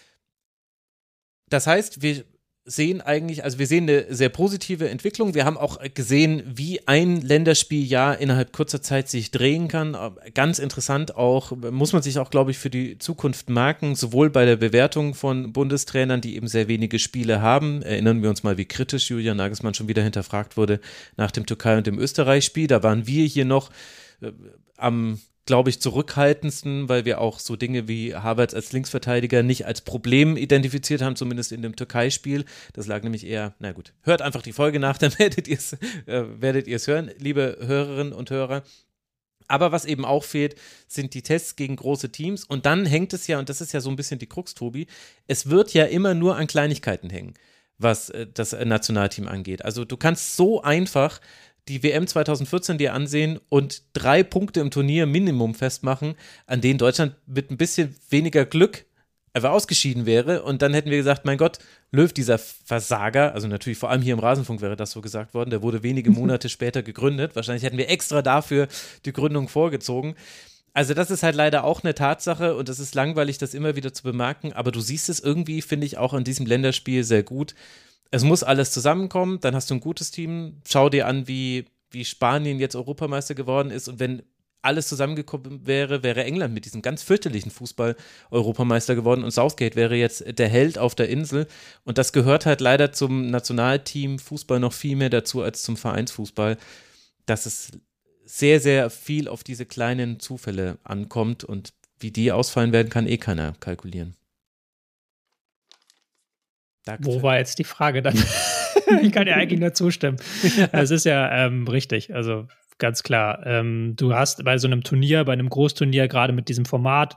Speaker 1: Das heißt, wir sehen eigentlich, also wir sehen eine sehr positive Entwicklung. Wir haben auch gesehen, wie ein Länderspieljahr innerhalb kurzer Zeit sich drehen kann. Ganz interessant auch, muss man sich auch, glaube ich, für die Zukunft merken, sowohl bei der Bewertung von Bundestrainern, die eben sehr wenige Spiele haben. Erinnern wir uns mal, wie kritisch Julian Nagelsmann schon wieder hinterfragt wurde nach dem Türkei- und dem Österreich-Spiel. Da waren wir hier noch äh, am glaube ich, zurückhaltendsten, weil wir auch so Dinge wie Havertz als Linksverteidiger nicht als Problem identifiziert haben, zumindest in dem Türkei-Spiel. Das lag nämlich eher, na gut, hört einfach die Folge nach, dann werdet ihr es äh, werdet ihr es hören, liebe Hörerinnen und Hörer. Aber was eben auch fehlt, sind die Tests gegen große Teams. Und dann hängt es ja, und das ist ja so ein bisschen die Krux, Tobi, es wird ja immer nur an Kleinigkeiten hängen, was äh, das äh, Nationalteam angeht. Also du kannst so einfach die W M zweitausendvierzehn dir ansehen und drei Punkte im Turnier Minimum festmachen, an denen Deutschland mit ein bisschen weniger Glück einfach ausgeschieden wäre. Und dann hätten wir gesagt, mein Gott, Löw, dieser Versager, also natürlich vor allem hier im Rasenfunk wäre das so gesagt worden, der wurde wenige Monate später gegründet. Wahrscheinlich hätten wir extra dafür die Gründung vorgezogen. Also das ist halt leider auch eine Tatsache und es ist langweilig, das immer wieder zu bemerken. Aber du siehst es irgendwie, finde ich, auch in diesem Länderspiel sehr gut. Es muss alles zusammenkommen, dann hast du ein gutes Team. Schau dir an, wie, wie Spanien jetzt Europameister geworden ist. Und wenn alles zusammengekommen wäre, wäre England mit diesem ganz fürchterlichen Fußball Europameister geworden. Und Southgate wäre jetzt der Held auf der Insel. Und das gehört halt leider zum Nationalteam Fußball noch viel mehr dazu als zum Vereinsfußball, dass es sehr, sehr viel auf diese kleinen Zufälle ankommt. Und wie die ausfallen werden, kann eh keiner kalkulieren.
Speaker 5: Danke. Wo war jetzt die Frage dann? Ich kann dir eigentlich nur zustimmen. Es ist ja ähm, richtig, also ganz klar. Ähm, du hast bei so einem Turnier, bei einem Großturnier, gerade mit diesem Format,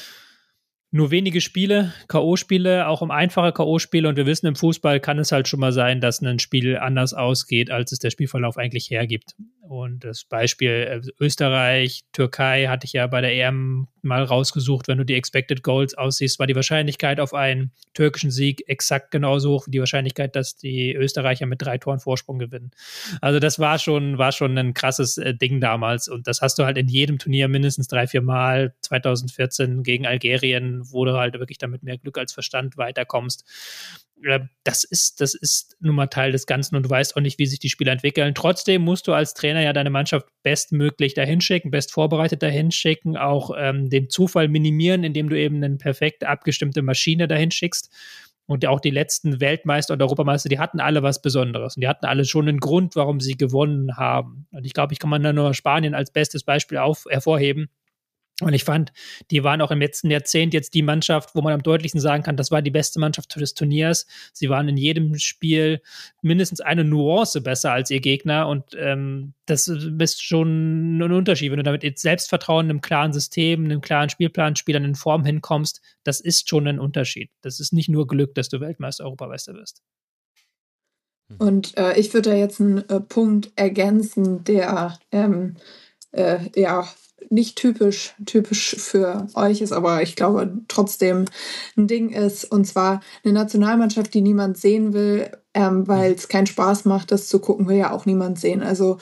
Speaker 5: nur wenige Spiele, K O-Spiele, auch um einfache K O-Spiele. Und wir wissen, im Fußball kann es halt schon mal sein, dass ein Spiel anders ausgeht, als es der Spielverlauf eigentlich hergibt. Und das Beispiel äh, Österreich, Türkei hatte ich ja bei der E M mal rausgesucht. Wenn du die Expected Goals aussiehst, war die Wahrscheinlichkeit auf einen türkischen Sieg exakt genauso hoch wie die Wahrscheinlichkeit, dass die Österreicher mit drei Toren Vorsprung gewinnen. Also das war schon, war schon ein krasses äh, Ding damals. Und das hast du halt in jedem Turnier mindestens drei, vier Mal. zwanzig vierzehn gegen Algerien, wo du halt wirklich damit mehr Glück als Verstand weiterkommst. Das ist, das ist nun mal Teil des Ganzen und du weißt auch nicht, wie sich die Spiele entwickeln. Trotzdem musst du als Trainer ja deine Mannschaft bestmöglich dahin schicken, best vorbereitet dahin schicken, auch ähm, den Zufall minimieren, indem du eben eine perfekt abgestimmte Maschine dahin schickst. Und auch die letzten Weltmeister und Europameister, die hatten alle was Besonderes. Und die hatten alle schon einen Grund, warum sie gewonnen haben. Und ich glaube, ich kann man da nur Spanien als bestes Beispiel auf, hervorheben. Und ich fand, die waren auch im letzten Jahrzehnt jetzt die Mannschaft, wo man am deutlichsten sagen kann, das war die beste Mannschaft des Turniers. Sie waren in jedem Spiel mindestens eine Nuance besser als ihr Gegner. Und ähm, das ist schon ein Unterschied. Wenn du damit jetzt Selbstvertrauen, einem klaren System, einem klaren Spielplan, Spielern in Form hinkommst, das ist schon ein Unterschied. Das ist nicht nur Glück, dass du Weltmeister, Europameister wirst.
Speaker 4: Und äh, ich würde da jetzt einen äh, Punkt ergänzen, der ähm, äh, ja nicht typisch, typisch für euch ist, aber ich glaube trotzdem ein Ding ist, und zwar eine Nationalmannschaft, die niemand sehen will, ähm, weil es keinen Spaß macht, das zu gucken, will ja auch niemand sehen. Also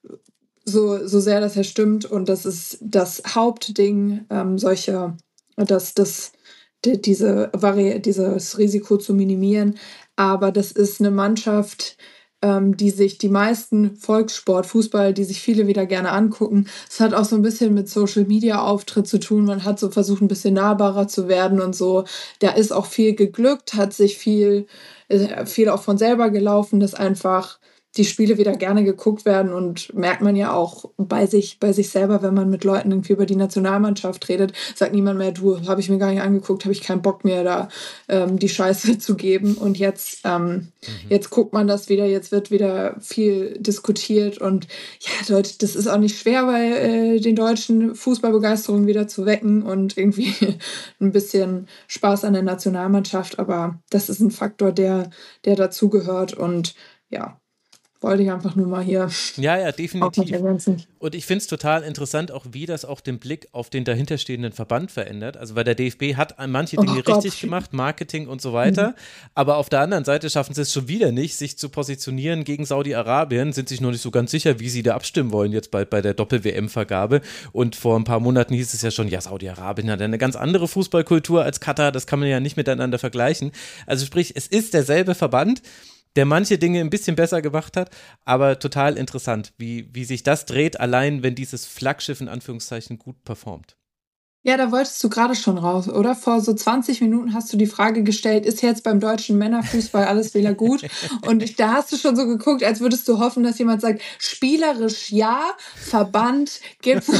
Speaker 4: so, so sehr das ja stimmt und das ist das Hauptding, ähm, solche, dass das die, diese Vari- dieses Risiko zu minimieren, aber das ist eine Mannschaft, ähm, die sich die meisten Volkssport, Fußball, die sich viele wieder gerne angucken. Es hat auch so ein bisschen mit Social-Media-Auftritt zu tun. Man hat so versucht, ein bisschen nahbarer zu werden und so. Da ist auch viel geglückt, hat sich viel, äh, viel auch von selber gelaufen, dass einfach die Spiele wieder gerne geguckt werden und merkt man ja auch bei sich, bei sich selber, wenn man mit Leuten irgendwie über die Nationalmannschaft redet, sagt niemand mehr, du, habe ich mir gar nicht angeguckt, habe ich keinen Bock mehr, da ähm, die Scheiße zu geben. Und jetzt, ähm, mhm. jetzt guckt man das wieder, jetzt wird wieder viel diskutiert und ja, Leute, das ist auch nicht schwer, bei äh, den Deutschen Fußballbegeisterung wieder zu wecken und irgendwie ein bisschen Spaß an der Nationalmannschaft, aber das ist ein Faktor, der, der dazugehört und ja, wollte ich einfach nur mal hier.
Speaker 1: Ja, ja, definitiv. Und ich finde es total interessant, auch wie das auch den Blick auf den dahinterstehenden Verband verändert. Also weil der D F B hat manche Dinge oh richtig gemacht, Marketing und so weiter, mhm. aber auf der anderen Seite schaffen sie es schon wieder nicht, sich zu positionieren gegen Saudi-Arabien, sind sich noch nicht so ganz sicher, wie sie da abstimmen wollen jetzt bald bei der Doppel-W M-Vergabe. Und vor ein paar Monaten hieß es ja schon, ja, Saudi-Arabien hat eine ganz andere Fußballkultur als Katar, das kann man ja nicht miteinander vergleichen. Also sprich, es ist derselbe Verband, der manche Dinge ein bisschen besser gemacht hat, aber total interessant, wie, wie sich das dreht, allein wenn dieses Flaggschiff in Anführungszeichen gut performt.
Speaker 4: Ja, da wolltest du gerade schon raus, oder? Vor so zwanzig Minuten hast du die Frage gestellt, ist jetzt beim deutschen Männerfußball alles wieder gut? Und ich, da hast du schon so geguckt, als würdest du hoffen, dass jemand sagt, spielerisch ja, Verband gibt's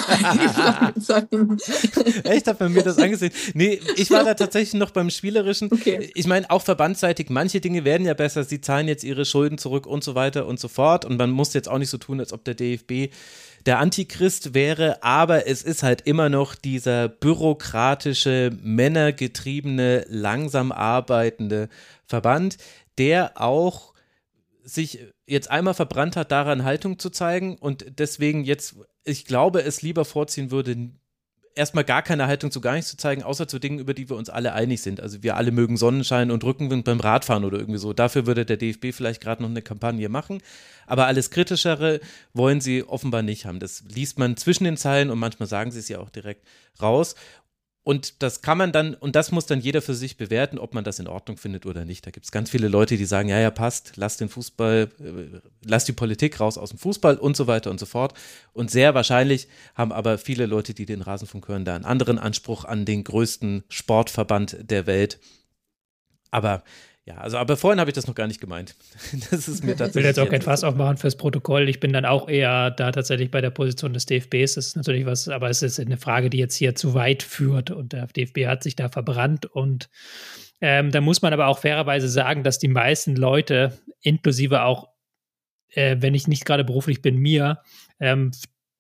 Speaker 1: Echt, hat man mir das angesehen? Nee, ich war da tatsächlich noch beim Spielerischen.
Speaker 4: Okay.
Speaker 1: Ich meine, auch verbandsseitig, manche Dinge werden ja besser, sie zahlen jetzt ihre Schulden zurück und so weiter und so fort und man muss jetzt auch nicht so tun, als ob der D F B der Antichrist wäre, aber es ist halt immer noch dieser bürokratische, männergetriebene, langsam arbeitende Verband, der auch sich jetzt einmal verbrannt hat, daran Haltung zu zeigen und deswegen jetzt, ich glaube, es lieber vorziehen würde, erstmal gar keine Haltung zu gar nichts zu zeigen, außer zu Dingen, über die wir uns alle einig sind. Also wir alle mögen Sonnenschein und Rückenwind beim Radfahren oder irgendwie so. Dafür würde der D F B vielleicht gerade noch eine Kampagne machen. Aber alles Kritischere wollen sie offenbar nicht haben. Das liest man zwischen den Zeilen und manchmal sagen sie es ja auch direkt raus. Und das kann man dann, und das muss dann jeder für sich bewerten, ob man das in Ordnung findet oder nicht. Da gibt es ganz viele Leute, die sagen, ja, ja, passt, lass den Fußball, äh, lass die Politik raus aus dem Fußball und so weiter und so fort. Und sehr wahrscheinlich haben aber viele Leute, die den Rasenfunk hören, da einen anderen Anspruch an den größten Sportverband der Welt. Aber Ja, also aber vorhin habe ich das noch gar nicht gemeint. Das ist mir tatsächlich.
Speaker 5: Ich will jetzt auch kein Fass aufmachen fürs Protokoll. Ich bin dann auch eher da tatsächlich bei der Position des D F Bs. Das ist natürlich was, aber es ist eine Frage, die jetzt hier zu weit führt. Und der D F B hat sich da verbrannt. Und ähm, da muss man aber auch fairerweise sagen, dass die meisten Leute, inklusive auch, äh, wenn ich nicht gerade beruflich bin, mir, ähm,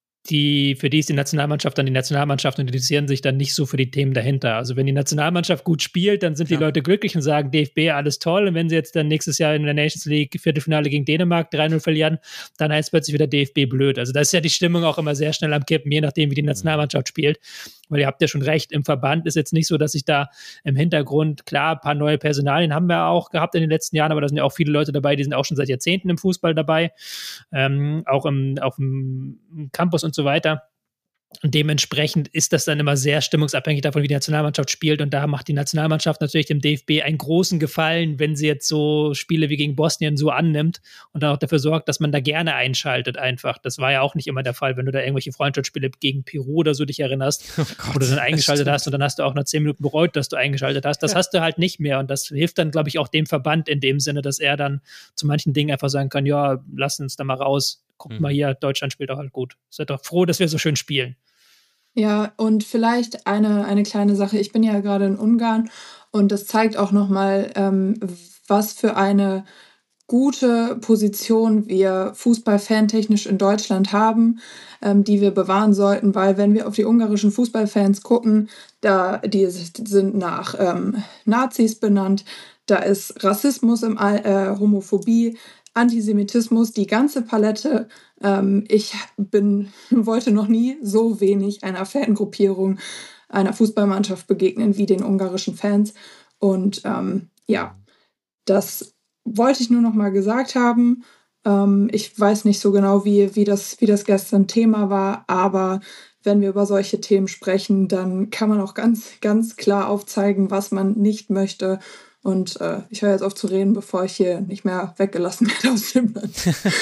Speaker 5: die, für die ist die Nationalmannschaft dann die Nationalmannschaft und interessieren sich dann nicht so für die Themen dahinter. Also wenn die Nationalmannschaft gut spielt, dann sind ja. die Leute glücklich und sagen, D F B, alles toll. Und wenn sie jetzt dann nächstes Jahr in der Nations League Viertelfinale gegen Dänemark drei null verlieren, dann heißt plötzlich wieder D F B blöd. Also da ist ja die Stimmung auch immer sehr schnell am Kippen, je nachdem, wie die Nationalmannschaft spielt. Weil ihr habt ja schon recht, im Verband ist jetzt nicht so, dass sich da im Hintergrund, klar, ein paar neue Personalien haben wir auch gehabt in den letzten Jahren, aber da sind ja auch viele Leute dabei, die sind auch schon seit Jahrzehnten im Fußball dabei, ähm, auch im, auf dem Campus und so weiter. Und dementsprechend ist das dann immer sehr stimmungsabhängig davon, wie die Nationalmannschaft spielt. Und da macht die Nationalmannschaft natürlich dem D F B einen großen Gefallen, wenn sie jetzt so Spiele wie gegen Bosnien so annimmt und dann auch dafür sorgt, dass man da gerne einschaltet einfach. Das war ja auch nicht immer der Fall, wenn du da irgendwelche Freundschaftsspiele gegen Peru oder so dich erinnerst, oh Gott, wo du dann eingeschaltet hast und dann hast du auch nach zehn Minuten bereut, dass du eingeschaltet hast. Das ja. hast du halt nicht mehr. Und das hilft dann, glaube ich, auch dem Verband in dem Sinne, dass er dann zu manchen Dingen einfach sagen kann, ja, lass uns da mal raus. Guck mhm. mal hier, Deutschland spielt doch halt gut. Seid doch froh, dass wir so schön spielen.
Speaker 4: Ja, und vielleicht eine, eine kleine Sache. Ich bin ja gerade in Ungarn und das zeigt auch nochmal, ähm, was für eine gute Position wir Fußballfantechnisch in Deutschland haben, ähm, die wir bewahren sollten, weil wenn wir auf die ungarischen Fußballfans gucken, da die sind nach ähm, Nazis benannt, da ist Rassismus, im All, äh, Homophobie, Antisemitismus, die ganze Palette. Ähm, ich bin, wollte noch nie so wenig einer Fangruppierung, einer Fußballmannschaft begegnen wie den ungarischen Fans. Und ähm, ja, das wollte ich nur noch mal gesagt haben. Ähm, ich weiß nicht so genau, wie, wie, das, wie das gestern Thema war, aber wenn wir über solche Themen sprechen, dann kann man auch ganz, ganz klar aufzeigen, was man nicht möchte. Und äh, ich höre jetzt auf zu reden, bevor ich hier nicht mehr weggelassen werde aus dem Land.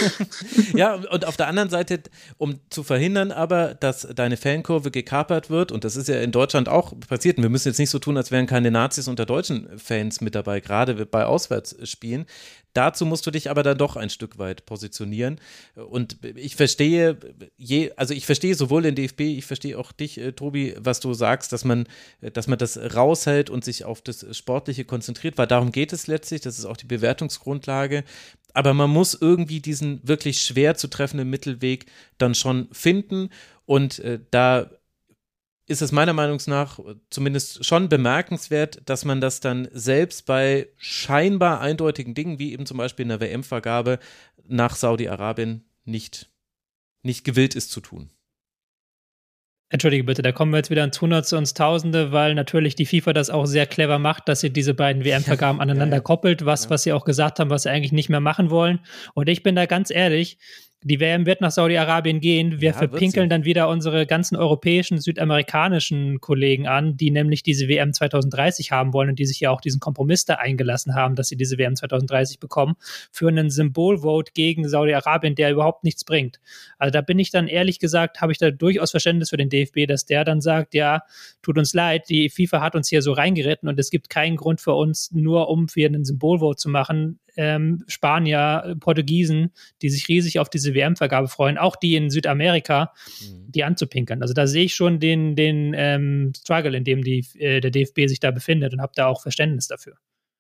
Speaker 1: Ja, und auf der anderen Seite, um zu verhindern aber, dass deine Fankurve gekapert wird, und das ist ja in Deutschland auch passiert, und wir müssen jetzt nicht so tun, als wären keine Nazis unter deutschen Fans mit dabei, gerade bei Auswärtsspielen. Dazu musst du dich aber dann doch ein Stück weit positionieren. Und ich verstehe, je, also ich verstehe sowohl den D F B, ich verstehe auch dich, äh, Tobi, was du sagst, dass man, dass man das raushält und sich auf das Sportliche konzentriert, weil darum geht es letztlich, das ist auch die Bewertungsgrundlage. Aber man muss irgendwie diesen wirklich schwer zu treffenden Mittelweg dann schon finden. Und äh, da ist es meiner Meinung nach zumindest schon bemerkenswert, dass man das dann selbst bei scheinbar eindeutigen Dingen, wie eben zum Beispiel in der W M-Vergabe nach Saudi-Arabien, nicht, nicht gewillt ist zu tun.
Speaker 5: Entschuldige bitte, da kommen wir jetzt wieder ins Hundertste und ins Tausende, weil natürlich die FIFA das auch sehr clever macht, dass sie diese beiden W M-Vergaben aneinander ja, ja. koppelt, was, ja. was sie auch gesagt haben, was sie eigentlich nicht mehr machen wollen. Und ich bin da ganz ehrlich, die W M wird nach Saudi-Arabien gehen. Wir ja, verpinkeln dann wieder unsere ganzen europäischen, südamerikanischen Kollegen an, die nämlich diese W M zwanzig dreißig haben wollen und die sich ja auch diesen Kompromiss da eingelassen haben, dass sie diese W M zwanzig dreißig bekommen, für einen Symbolvote gegen Saudi-Arabien, der überhaupt nichts bringt. Also da bin ich dann ehrlich gesagt, habe ich da durchaus Verständnis für den D F B, dass der dann sagt, ja, tut uns leid, die FIFA hat uns hier so reingeritten und es gibt keinen Grund für uns, nur um für einen Symbolvote zu machen, Ähm, Spanier, Portugiesen, die sich riesig auf diese W M-Vergabe freuen, auch die in Südamerika, mhm. die anzupinkeln. Also da sehe ich schon den, den ähm, Struggle, in dem die, äh, der D F B sich da befindet und habe da auch Verständnis dafür.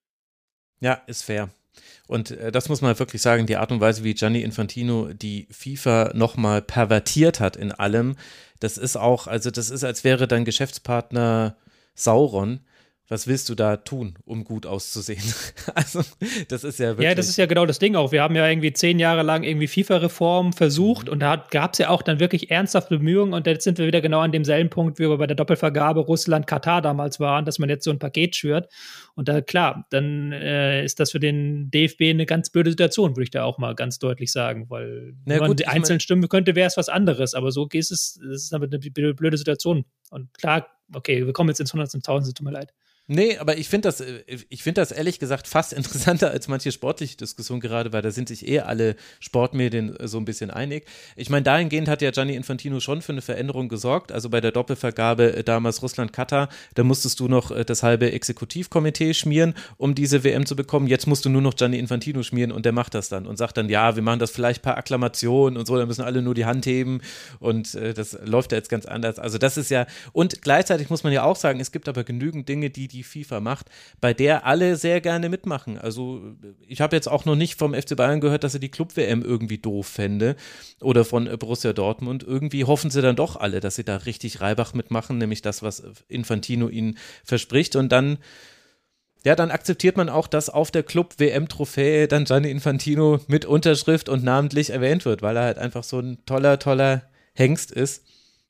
Speaker 1: Ja, ist fair. Und äh, das muss man wirklich sagen, die Art und Weise, wie Gianni Infantino die FIFA nochmal pervertiert hat in allem, das ist auch, also das ist, als wäre dein Geschäftspartner Sauron. Was willst du da tun, um gut auszusehen? Also, das ist ja wirklich.
Speaker 5: Ja, das ist ja genau das Ding auch. Wir haben ja irgendwie zehn Jahre lang irgendwie FIFA-Reform versucht mhm. und da gab es ja auch dann wirklich ernsthafte Bemühungen und jetzt sind wir wieder genau an demselben Punkt, wie wir bei der Doppelvergabe Russland-Katar damals waren, dass man jetzt so ein Paket schürt. Und da, klar, dann äh, ist das für den D F B eine ganz blöde Situation, würde ich da auch mal ganz deutlich sagen, weil
Speaker 1: Na
Speaker 5: wenn man
Speaker 1: gut,
Speaker 5: die einzelnen Stimmen könnte, wäre es was anderes, aber so ist es, es ist aber eine blöde Situation. Und klar, okay, wir kommen jetzt ins Hundertste und Tausendste, tut mir leid.
Speaker 1: Nee, aber ich finde das, ich finde das ehrlich gesagt fast interessanter als manche sportliche Diskussion gerade, weil da sind sich eh alle Sportmedien so ein bisschen einig. Ich meine, dahingehend hat ja Gianni Infantino schon für eine Veränderung gesorgt. Also bei der Doppelvergabe damals Russland-Katar, da musstest du noch das halbe Exekutivkomitee schmieren, um diese W M zu bekommen. Jetzt musst du nur noch Gianni Infantino schmieren und der macht das dann und sagt dann, ja, wir machen das vielleicht per Akklamation und so, da müssen alle nur die Hand heben und äh, das läuft ja jetzt ganz anders. Also das ist ja, und gleichzeitig muss man ja auch sagen, es gibt aber genügend Dinge, die die FIFA macht, bei der alle sehr gerne mitmachen. Also ich habe jetzt auch noch nicht vom F C Bayern gehört, dass er die Club-W M irgendwie doof fände oder von Borussia Dortmund. Irgendwie hoffen sie dann doch alle, dass sie da richtig Reibach mitmachen, nämlich das, was Infantino ihnen verspricht und dann ja, dann akzeptiert man auch, dass auf der Club-W M-Trophäe dann Gianni Infantino mit Unterschrift und namentlich erwähnt wird, weil er halt einfach so ein toller, toller Hengst ist.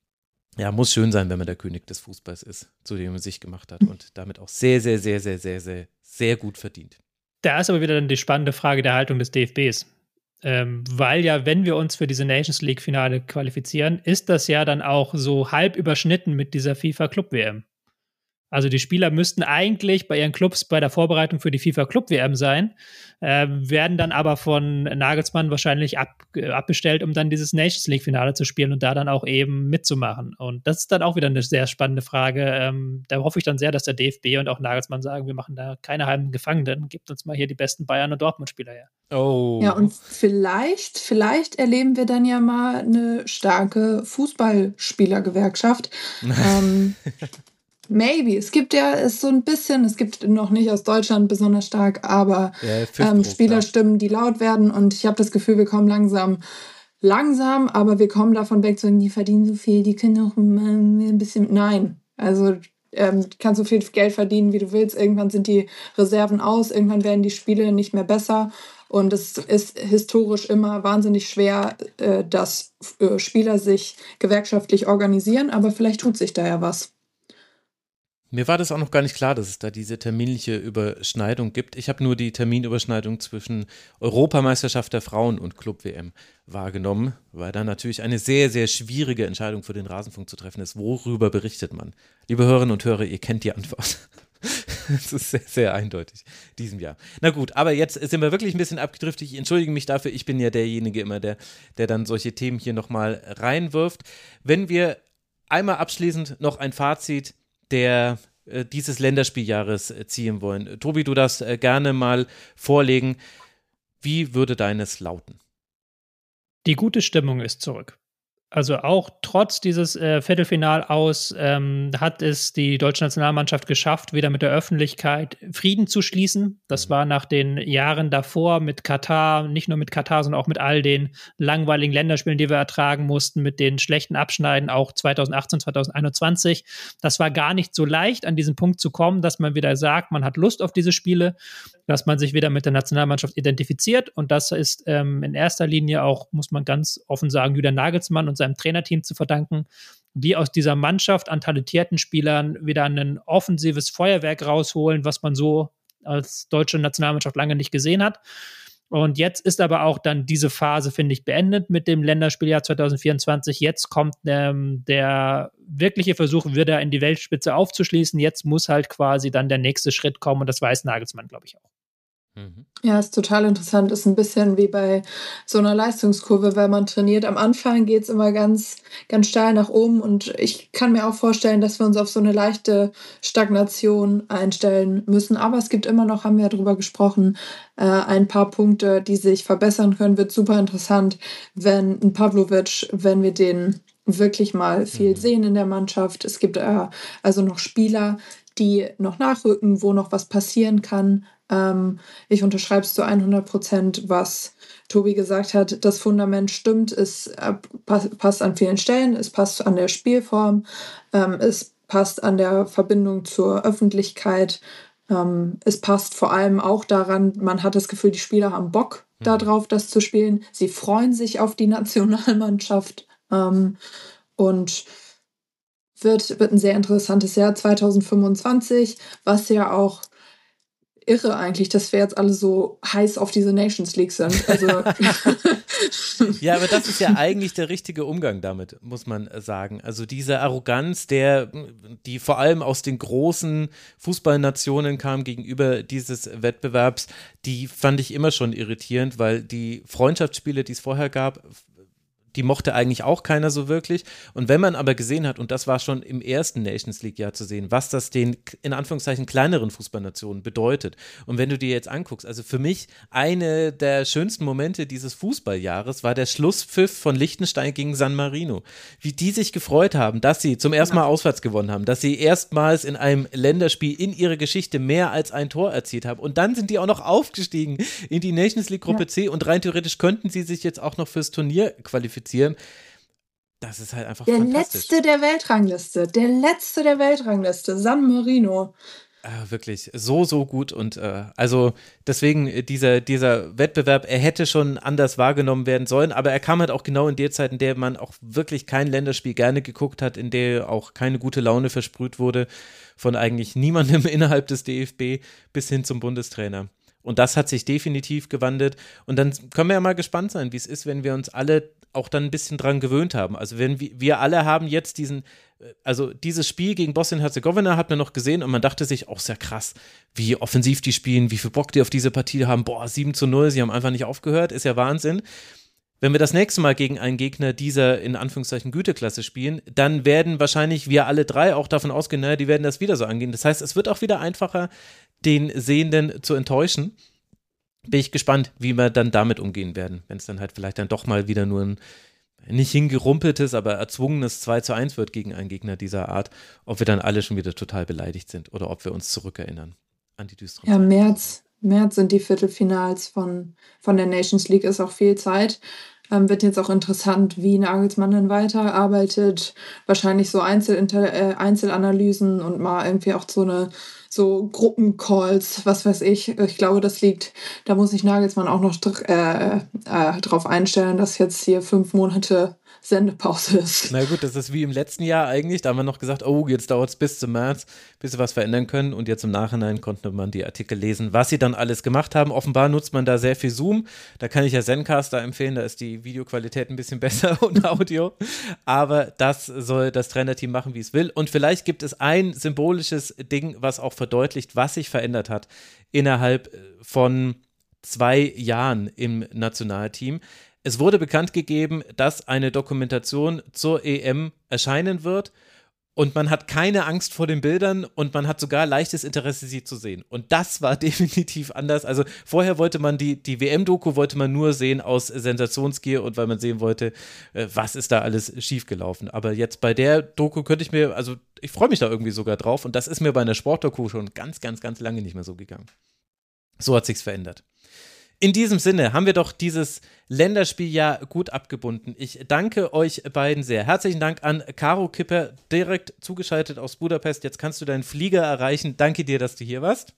Speaker 1: Ja, muss schön sein, wenn man der König des Fußballs ist, zu dem man sich gemacht hat und damit auch sehr, sehr, sehr, sehr, sehr, sehr, sehr gut verdient.
Speaker 5: Da ist aber wieder dann die spannende Frage der Haltung des D F Bs. Ähm, weil ja, wenn wir uns für diese Nations League-Finale qualifizieren, ist das ja dann auch so halb überschnitten mit dieser FIFA-Club-W M. Also die Spieler müssten eigentlich bei ihren Clubs bei der Vorbereitung für die FIFA-Club-W M sein, äh, werden dann aber von Nagelsmann wahrscheinlich ab, äh, abbestellt, um dann dieses Nations League-Finale zu spielen und da dann auch eben mitzumachen. Und das ist dann auch wieder eine sehr spannende Frage. Ähm, da hoffe ich dann sehr, dass der D F B und auch Nagelsmann sagen, wir machen da keine halben Gefangenen, gebt uns mal hier die besten Bayern- und Dortmund-Spieler her.
Speaker 1: Oh.
Speaker 4: Ja, und vielleicht, vielleicht erleben wir dann ja mal eine starke Fußballspielergewerkschaft. ähm, Maybe. Es gibt ja es so ein bisschen, es gibt noch nicht aus Deutschland besonders stark, aber
Speaker 1: ja,
Speaker 4: ähm, Spielerstimmen, die laut werden und ich habe das Gefühl, wir kommen langsam, langsam, aber wir kommen davon weg, so, die verdienen so viel, die können auch ein bisschen, nein, also ähm, du kannst so viel Geld verdienen, wie du willst, irgendwann sind die Reserven aus, irgendwann werden die Spiele nicht mehr besser und es ist historisch immer wahnsinnig schwer, äh, dass äh, Spieler sich gewerkschaftlich organisieren, aber vielleicht tut sich da ja was.
Speaker 1: Mir war das auch noch gar nicht klar, dass es da diese terminliche Überschneidung gibt. Ich habe nur die Terminüberschneidung zwischen Europameisterschaft der Frauen und Club-W M wahrgenommen, weil da natürlich eine sehr, sehr schwierige Entscheidung für den Rasenfunk zu treffen ist. Worüber berichtet man? Liebe Hörerinnen und Hörer, ihr kennt die Antwort. Das ist sehr, sehr eindeutig diesem Jahr. Na gut, aber jetzt sind wir wirklich ein bisschen abgedriftet. Ich entschuldige mich dafür. Ich bin ja derjenige immer, der, der dann solche Themen hier nochmal reinwirft. Wenn wir einmal abschließend noch ein Fazit der äh, dieses Länderspieljahres äh, ziehen wollen. Tobi, du darfst äh, gerne mal vorlegen. Wie würde deines lauten?
Speaker 5: Die gute Stimmung ist zurück. Also auch trotz dieses äh, Viertelfinal aus ähm, hat es die deutsche Nationalmannschaft geschafft, wieder mit der Öffentlichkeit Frieden zu schließen. Das war nach den Jahren davor mit Katar, nicht nur mit Katar, sondern auch mit all den langweiligen Länderspielen, die wir ertragen mussten, mit den schlechten Abschneiden, auch zwanzig achtzehn, zwanzig einundzwanzig. Das war gar nicht so leicht, an diesen Punkt zu kommen, dass man wieder sagt, man hat Lust auf diese Spiele, dass man sich wieder mit der Nationalmannschaft identifiziert. Und das ist ähm, in erster Linie auch, muss man ganz offen sagen, Julian Nagelsmann und seinem Trainerteam zu verdanken, die aus dieser Mannschaft an talentierten Spielern wieder ein offensives Feuerwerk rausholen, was man so als deutsche Nationalmannschaft lange nicht gesehen hat. Und jetzt ist aber auch dann diese Phase, finde ich, beendet mit dem Länderspieljahr zwanzig vierundzwanzig. Jetzt kommt ähm, der wirkliche Versuch, wieder in die Weltspitze aufzuschließen. Jetzt muss halt quasi dann der nächste Schritt kommen und das weiß Nagelsmann, glaube ich, auch.
Speaker 4: Ja, ist total interessant. Ist ein bisschen wie bei so einer Leistungskurve, weil man trainiert. Am Anfang geht es immer ganz, ganz steil nach oben und ich kann mir auch vorstellen, dass wir uns auf so eine leichte Stagnation einstellen müssen. Aber es gibt immer noch, haben wir ja drüber gesprochen, äh, ein paar Punkte, die sich verbessern können. Wird super interessant, wenn ein Pavlovic, wenn wir den wirklich mal viel sehen in der Mannschaft. Es gibt äh, also noch Spieler, die noch nachrücken, wo noch was passieren kann. Ähm, ich unterschreibe es zu hundert Prozent, was Tobi gesagt hat. Das Fundament stimmt, es äh, pass, passt an vielen Stellen, es passt an der Spielform, ähm, es passt an der Verbindung zur Öffentlichkeit, ähm, es passt vor allem auch daran, man hat das Gefühl, die Spieler haben Bock mhm. darauf, das zu spielen. Sie freuen sich auf die Nationalmannschaft ähm, und Wird, wird ein sehr interessantes Jahr zwanzig fünfundzwanzig, was ja auch irre eigentlich, dass wir jetzt alle so heiß auf diese Nations League sind. Also
Speaker 1: ja, aber das ist ja eigentlich der richtige Umgang damit, muss man sagen. Also diese Arroganz, der, die vor allem aus den großen Fußballnationen kam gegenüber dieses Wettbewerbs, die fand ich immer schon irritierend, weil die Freundschaftsspiele, die es vorher gab, die mochte eigentlich auch keiner so wirklich. Und wenn man aber gesehen hat, und das war schon im ersten Nations League-Jahr zu sehen, was das den in Anführungszeichen kleineren Fußballnationen bedeutet. Und wenn du dir jetzt anguckst, also für mich eine der schönsten Momente dieses Fußballjahres war der Schlusspfiff von Liechtenstein gegen San Marino. Wie die sich gefreut haben, dass sie zum ersten Mal auswärts gewonnen haben, dass sie erstmals in einem Länderspiel in ihrer Geschichte mehr als ein Tor erzielt haben. Und dann sind die auch noch aufgestiegen in die Nations League-Gruppe ja. C und rein theoretisch könnten sie sich jetzt auch noch fürs Turnier qualifizieren. Das ist halt einfach
Speaker 4: der
Speaker 1: fantastisch.
Speaker 4: Der letzte der Weltrangliste, der letzte der Weltrangliste, San Marino.
Speaker 1: Äh, wirklich, so, so gut und äh, also deswegen dieser, dieser Wettbewerb, er hätte schon anders wahrgenommen werden sollen, aber er kam halt auch genau in der Zeit, in der man auch wirklich kein Länderspiel gerne geguckt hat, in der auch keine gute Laune versprüht wurde von eigentlich niemandem innerhalb des D F B bis hin zum Bundestrainer. Und das hat sich definitiv gewandelt. Und dann können wir ja mal gespannt sein, wie es ist, wenn wir uns alle auch dann ein bisschen dran gewöhnt haben. Also wenn wir, wir alle haben jetzt diesen, also dieses Spiel gegen Bosnien-Herzegowina hat man noch gesehen und man dachte sich, auch sehr krass, wie offensiv die spielen, wie viel Bock die auf diese Partie haben. Boah, sieben zu null, sie haben einfach nicht aufgehört, ist ja Wahnsinn. Wenn wir das nächste Mal gegen einen Gegner dieser in Anführungszeichen Güteklasse spielen, dann werden wahrscheinlich wir alle drei auch davon ausgehen, naja, die werden das wieder so angehen. Das heißt, es wird auch wieder einfacher, den Sehenden zu enttäuschen. Bin ich gespannt, wie wir dann damit umgehen werden, wenn es dann halt vielleicht dann doch mal wieder nur ein nicht hingerumpeltes, aber erzwungenes zwei zu eins wird gegen einen Gegner dieser Art, ob wir dann alle schon wieder total beleidigt sind oder ob wir uns zurückerinnern an die düsteren
Speaker 4: Ja, März, März sind die Viertelfinals von, von der Nations League, ist auch viel Zeit. Ähm, wird jetzt auch interessant, wie Nagelsmann dann weiterarbeitet. Wahrscheinlich so Einzelinter- äh, Einzelanalysen und mal irgendwie auch so eine so Gruppencalls, was weiß ich. Ich glaube, das liegt, da muss sich Nagelsmann auch noch äh, äh, drauf einstellen, dass jetzt hier fünf Monate Sendepause ist.
Speaker 1: Na gut, das ist wie im letzten Jahr eigentlich, da haben wir noch gesagt, oh, jetzt dauert es bis zum März, bis sie was verändern können und jetzt im Nachhinein konnte man die Artikel lesen, was sie dann alles gemacht haben. Offenbar nutzt man da sehr viel Zoom, da kann ich ja Zencaster empfehlen, da ist die Videoqualität ein bisschen besser und Audio, aber das soll das Trainerteam machen, wie es will und vielleicht gibt es ein symbolisches Ding, was auch verdeutlicht, was sich verändert hat innerhalb von zwei Jahren im Nationalteam. Es wurde bekannt gegeben, dass eine Dokumentation zur E M erscheinen wird und man hat keine Angst vor den Bildern und man hat sogar leichtes Interesse, sie zu sehen. Und das war definitiv anders. Also vorher wollte man die, die W M-Doku wollte man nur sehen aus Sensationsgier und weil man sehen wollte, was ist da alles schiefgelaufen. Aber jetzt bei der Doku könnte ich mir, also ich freue mich da irgendwie sogar drauf und das ist mir bei einer Sportdoku schon ganz, ganz, ganz lange nicht mehr so gegangen. So hat sich's verändert. In diesem Sinne haben wir doch dieses Länderspieljahr gut abgebunden. Ich danke euch beiden sehr. Herzlichen Dank an Caro Kipper, direkt zugeschaltet aus Budapest. Jetzt kannst du deinen Flieger erreichen. Danke dir, dass du hier warst.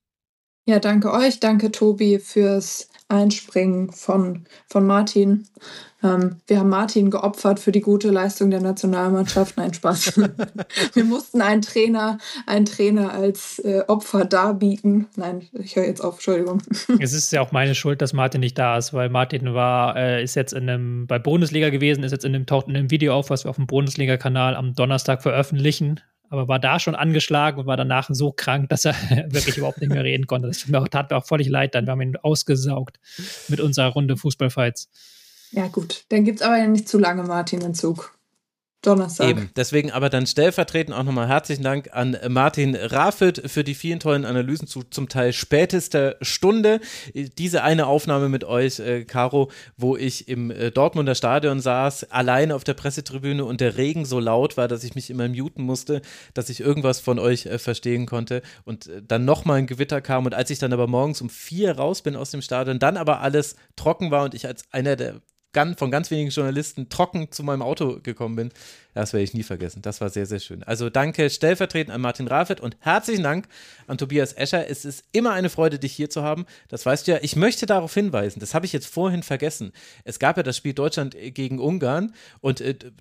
Speaker 4: Ja, danke euch. Danke, Tobi, fürs Einspringen von, von Martin. Ähm, wir haben Martin geopfert für die gute Leistung der Nationalmannschaft. Nein, Spaß. Wir mussten einen Trainer, einen Trainer als äh, Opfer darbieten. Nein, ich höre jetzt auf, Entschuldigung.
Speaker 5: Es ist ja auch meine Schuld, dass Martin nicht da ist, weil Martin war, äh, ist jetzt in einem, bei Bundesliga gewesen, ist jetzt in einem, taucht in einem Video auf, was wir auf dem Bundesliga-Kanal am Donnerstag veröffentlichen. Aber war da schon angeschlagen und war danach so krank, dass er wirklich überhaupt nicht mehr reden konnte. Das tat mir auch völlig leid dann. Wir haben ihn ausgesaugt mit unserer Runde Fußballfights.
Speaker 4: Ja gut, dann gibt es aber ja nicht zu lange Martin-Entzug. Donnerstag.
Speaker 1: Eben, deswegen aber dann stellvertretend auch nochmal herzlichen Dank an Martin Rafit für die vielen tollen Analysen zu zum Teil spätester Stunde. Diese eine Aufnahme mit euch, äh, Caro, wo ich im äh, Dortmunder Stadion saß, allein auf der Pressetribüne und der Regen so laut war, dass ich mich immer muten musste, dass ich irgendwas von euch äh, verstehen konnte und äh, dann nochmal ein Gewitter kam und als ich dann aber morgens um vier raus bin aus dem Stadion, dann aber alles trocken war und ich als einer der von ganz wenigen Journalisten trocken zu meinem Auto gekommen bin. Das werde ich nie vergessen. Das war sehr, sehr schön. Also danke stellvertretend an Martin Rafit und herzlichen Dank an Tobias Escher. Es ist immer eine Freude, dich hier zu haben. Das weißt du ja. Ich möchte darauf hinweisen, das habe ich jetzt vorhin vergessen. Es gab ja das Spiel Deutschland gegen Ungarn und äh,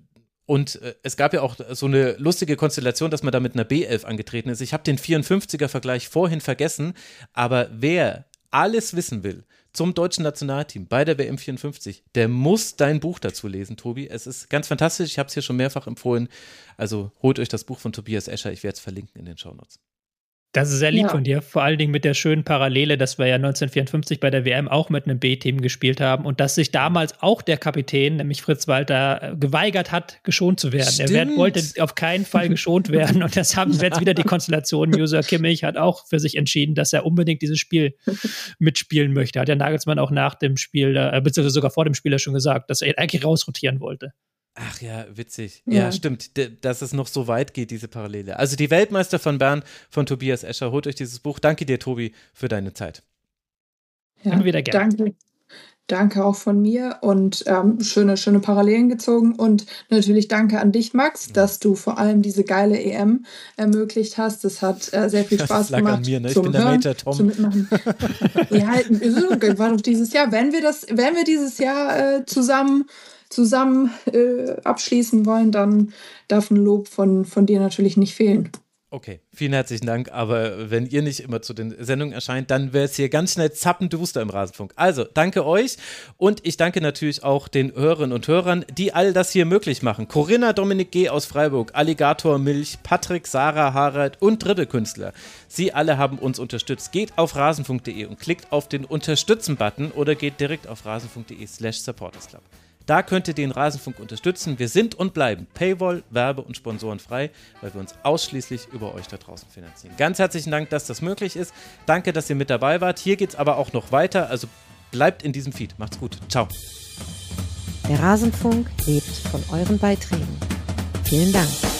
Speaker 1: Und äh, es gab ja auch so eine lustige Konstellation, dass man da mit einer B elf angetreten ist. Ich habe den vierundfünfziger-Vergleich vorhin vergessen, aber wer alles wissen will zum deutschen Nationalteam bei der W M vierundfünfzig, der muss dein Buch dazu lesen, Tobi. Es ist ganz fantastisch, ich habe es hier schon mehrfach empfohlen. Also holt euch das Buch von Tobias Escher, ich werde es verlinken in den Shownotes.
Speaker 5: Das ist sehr lieb
Speaker 4: Ja.
Speaker 5: von dir, vor allen Dingen mit der schönen Parallele, dass wir ja neunzehnhundertvierundfünfzig bei der W M auch mit einem B-Team gespielt haben und dass sich damals auch der Kapitän, nämlich Fritz Walter, geweigert hat, geschont zu werden.
Speaker 1: Stimmt.
Speaker 5: Er werd, wollte auf keinen Fall geschont werden und das haben wir jetzt wieder die Konstellation. User Kimmich hat auch für sich entschieden, dass er unbedingt dieses Spiel mitspielen möchte. Hat der Nagelsmann auch nach dem Spiel, äh, beziehungsweise sogar vor dem Spiel schon gesagt, dass er ihn eigentlich rausrotieren wollte.
Speaker 1: Ach ja, witzig. Ja,
Speaker 4: Ja.
Speaker 1: stimmt, d- dass es noch so weit geht, diese Parallele. Also die Weltmeister von Bern von Tobias Escher. Holt euch dieses Buch. Danke dir, Tobi, für deine Zeit.
Speaker 4: Ja,
Speaker 5: Immer wieder gerne.
Speaker 4: danke. Danke auch von mir und ähm, schöne, schöne Parallelen gezogen. Und natürlich danke an dich, Max, dass du vor allem diese geile E M ermöglicht hast. Das hat äh, sehr viel
Speaker 1: Das
Speaker 4: Spaß
Speaker 1: lag an
Speaker 4: gemacht.
Speaker 1: mir, ne? Ich
Speaker 4: zum
Speaker 1: bin der
Speaker 4: Hören,
Speaker 1: Major Tom.
Speaker 4: zum Mitmachen. Ja, so, war doch dieses Jahr. Wenn wir das, wenn wir dieses Jahr äh, zusammen, zusammen äh, abschließen wollen, dann darf ein Lob von, von dir natürlich nicht fehlen.
Speaker 1: Okay, vielen herzlichen Dank. Aber wenn ihr nicht immer zu den Sendungen erscheint, dann wäre es hier ganz schnell zappenduster im Rasenfunk. Also, danke euch und ich danke natürlich auch den Hörerinnen und Hörern, die all das hier möglich machen. Corinna Dominik G. aus Freiburg, Alligator Milch, Patrick, Sarah, Harald und Dribbelkünstler. Sie alle haben uns unterstützt. Geht auf rasenfunk punkt de und klickt auf den Unterstützen-Button oder geht direkt auf rasenfunk punkt de slash supportersclub. Da könnt ihr den Rasenfunk unterstützen. Wir sind und bleiben Paywall, Werbe- und Sponsorenfrei, weil wir uns ausschließlich über euch da draußen finanzieren. Ganz herzlichen Dank, dass das möglich ist. Danke, dass ihr mit dabei wart. Hier geht's aber auch noch weiter, also bleibt in diesem Feed. Macht's gut. Ciao.
Speaker 2: Der Rasenfunk lebt von euren Beiträgen. Vielen Dank.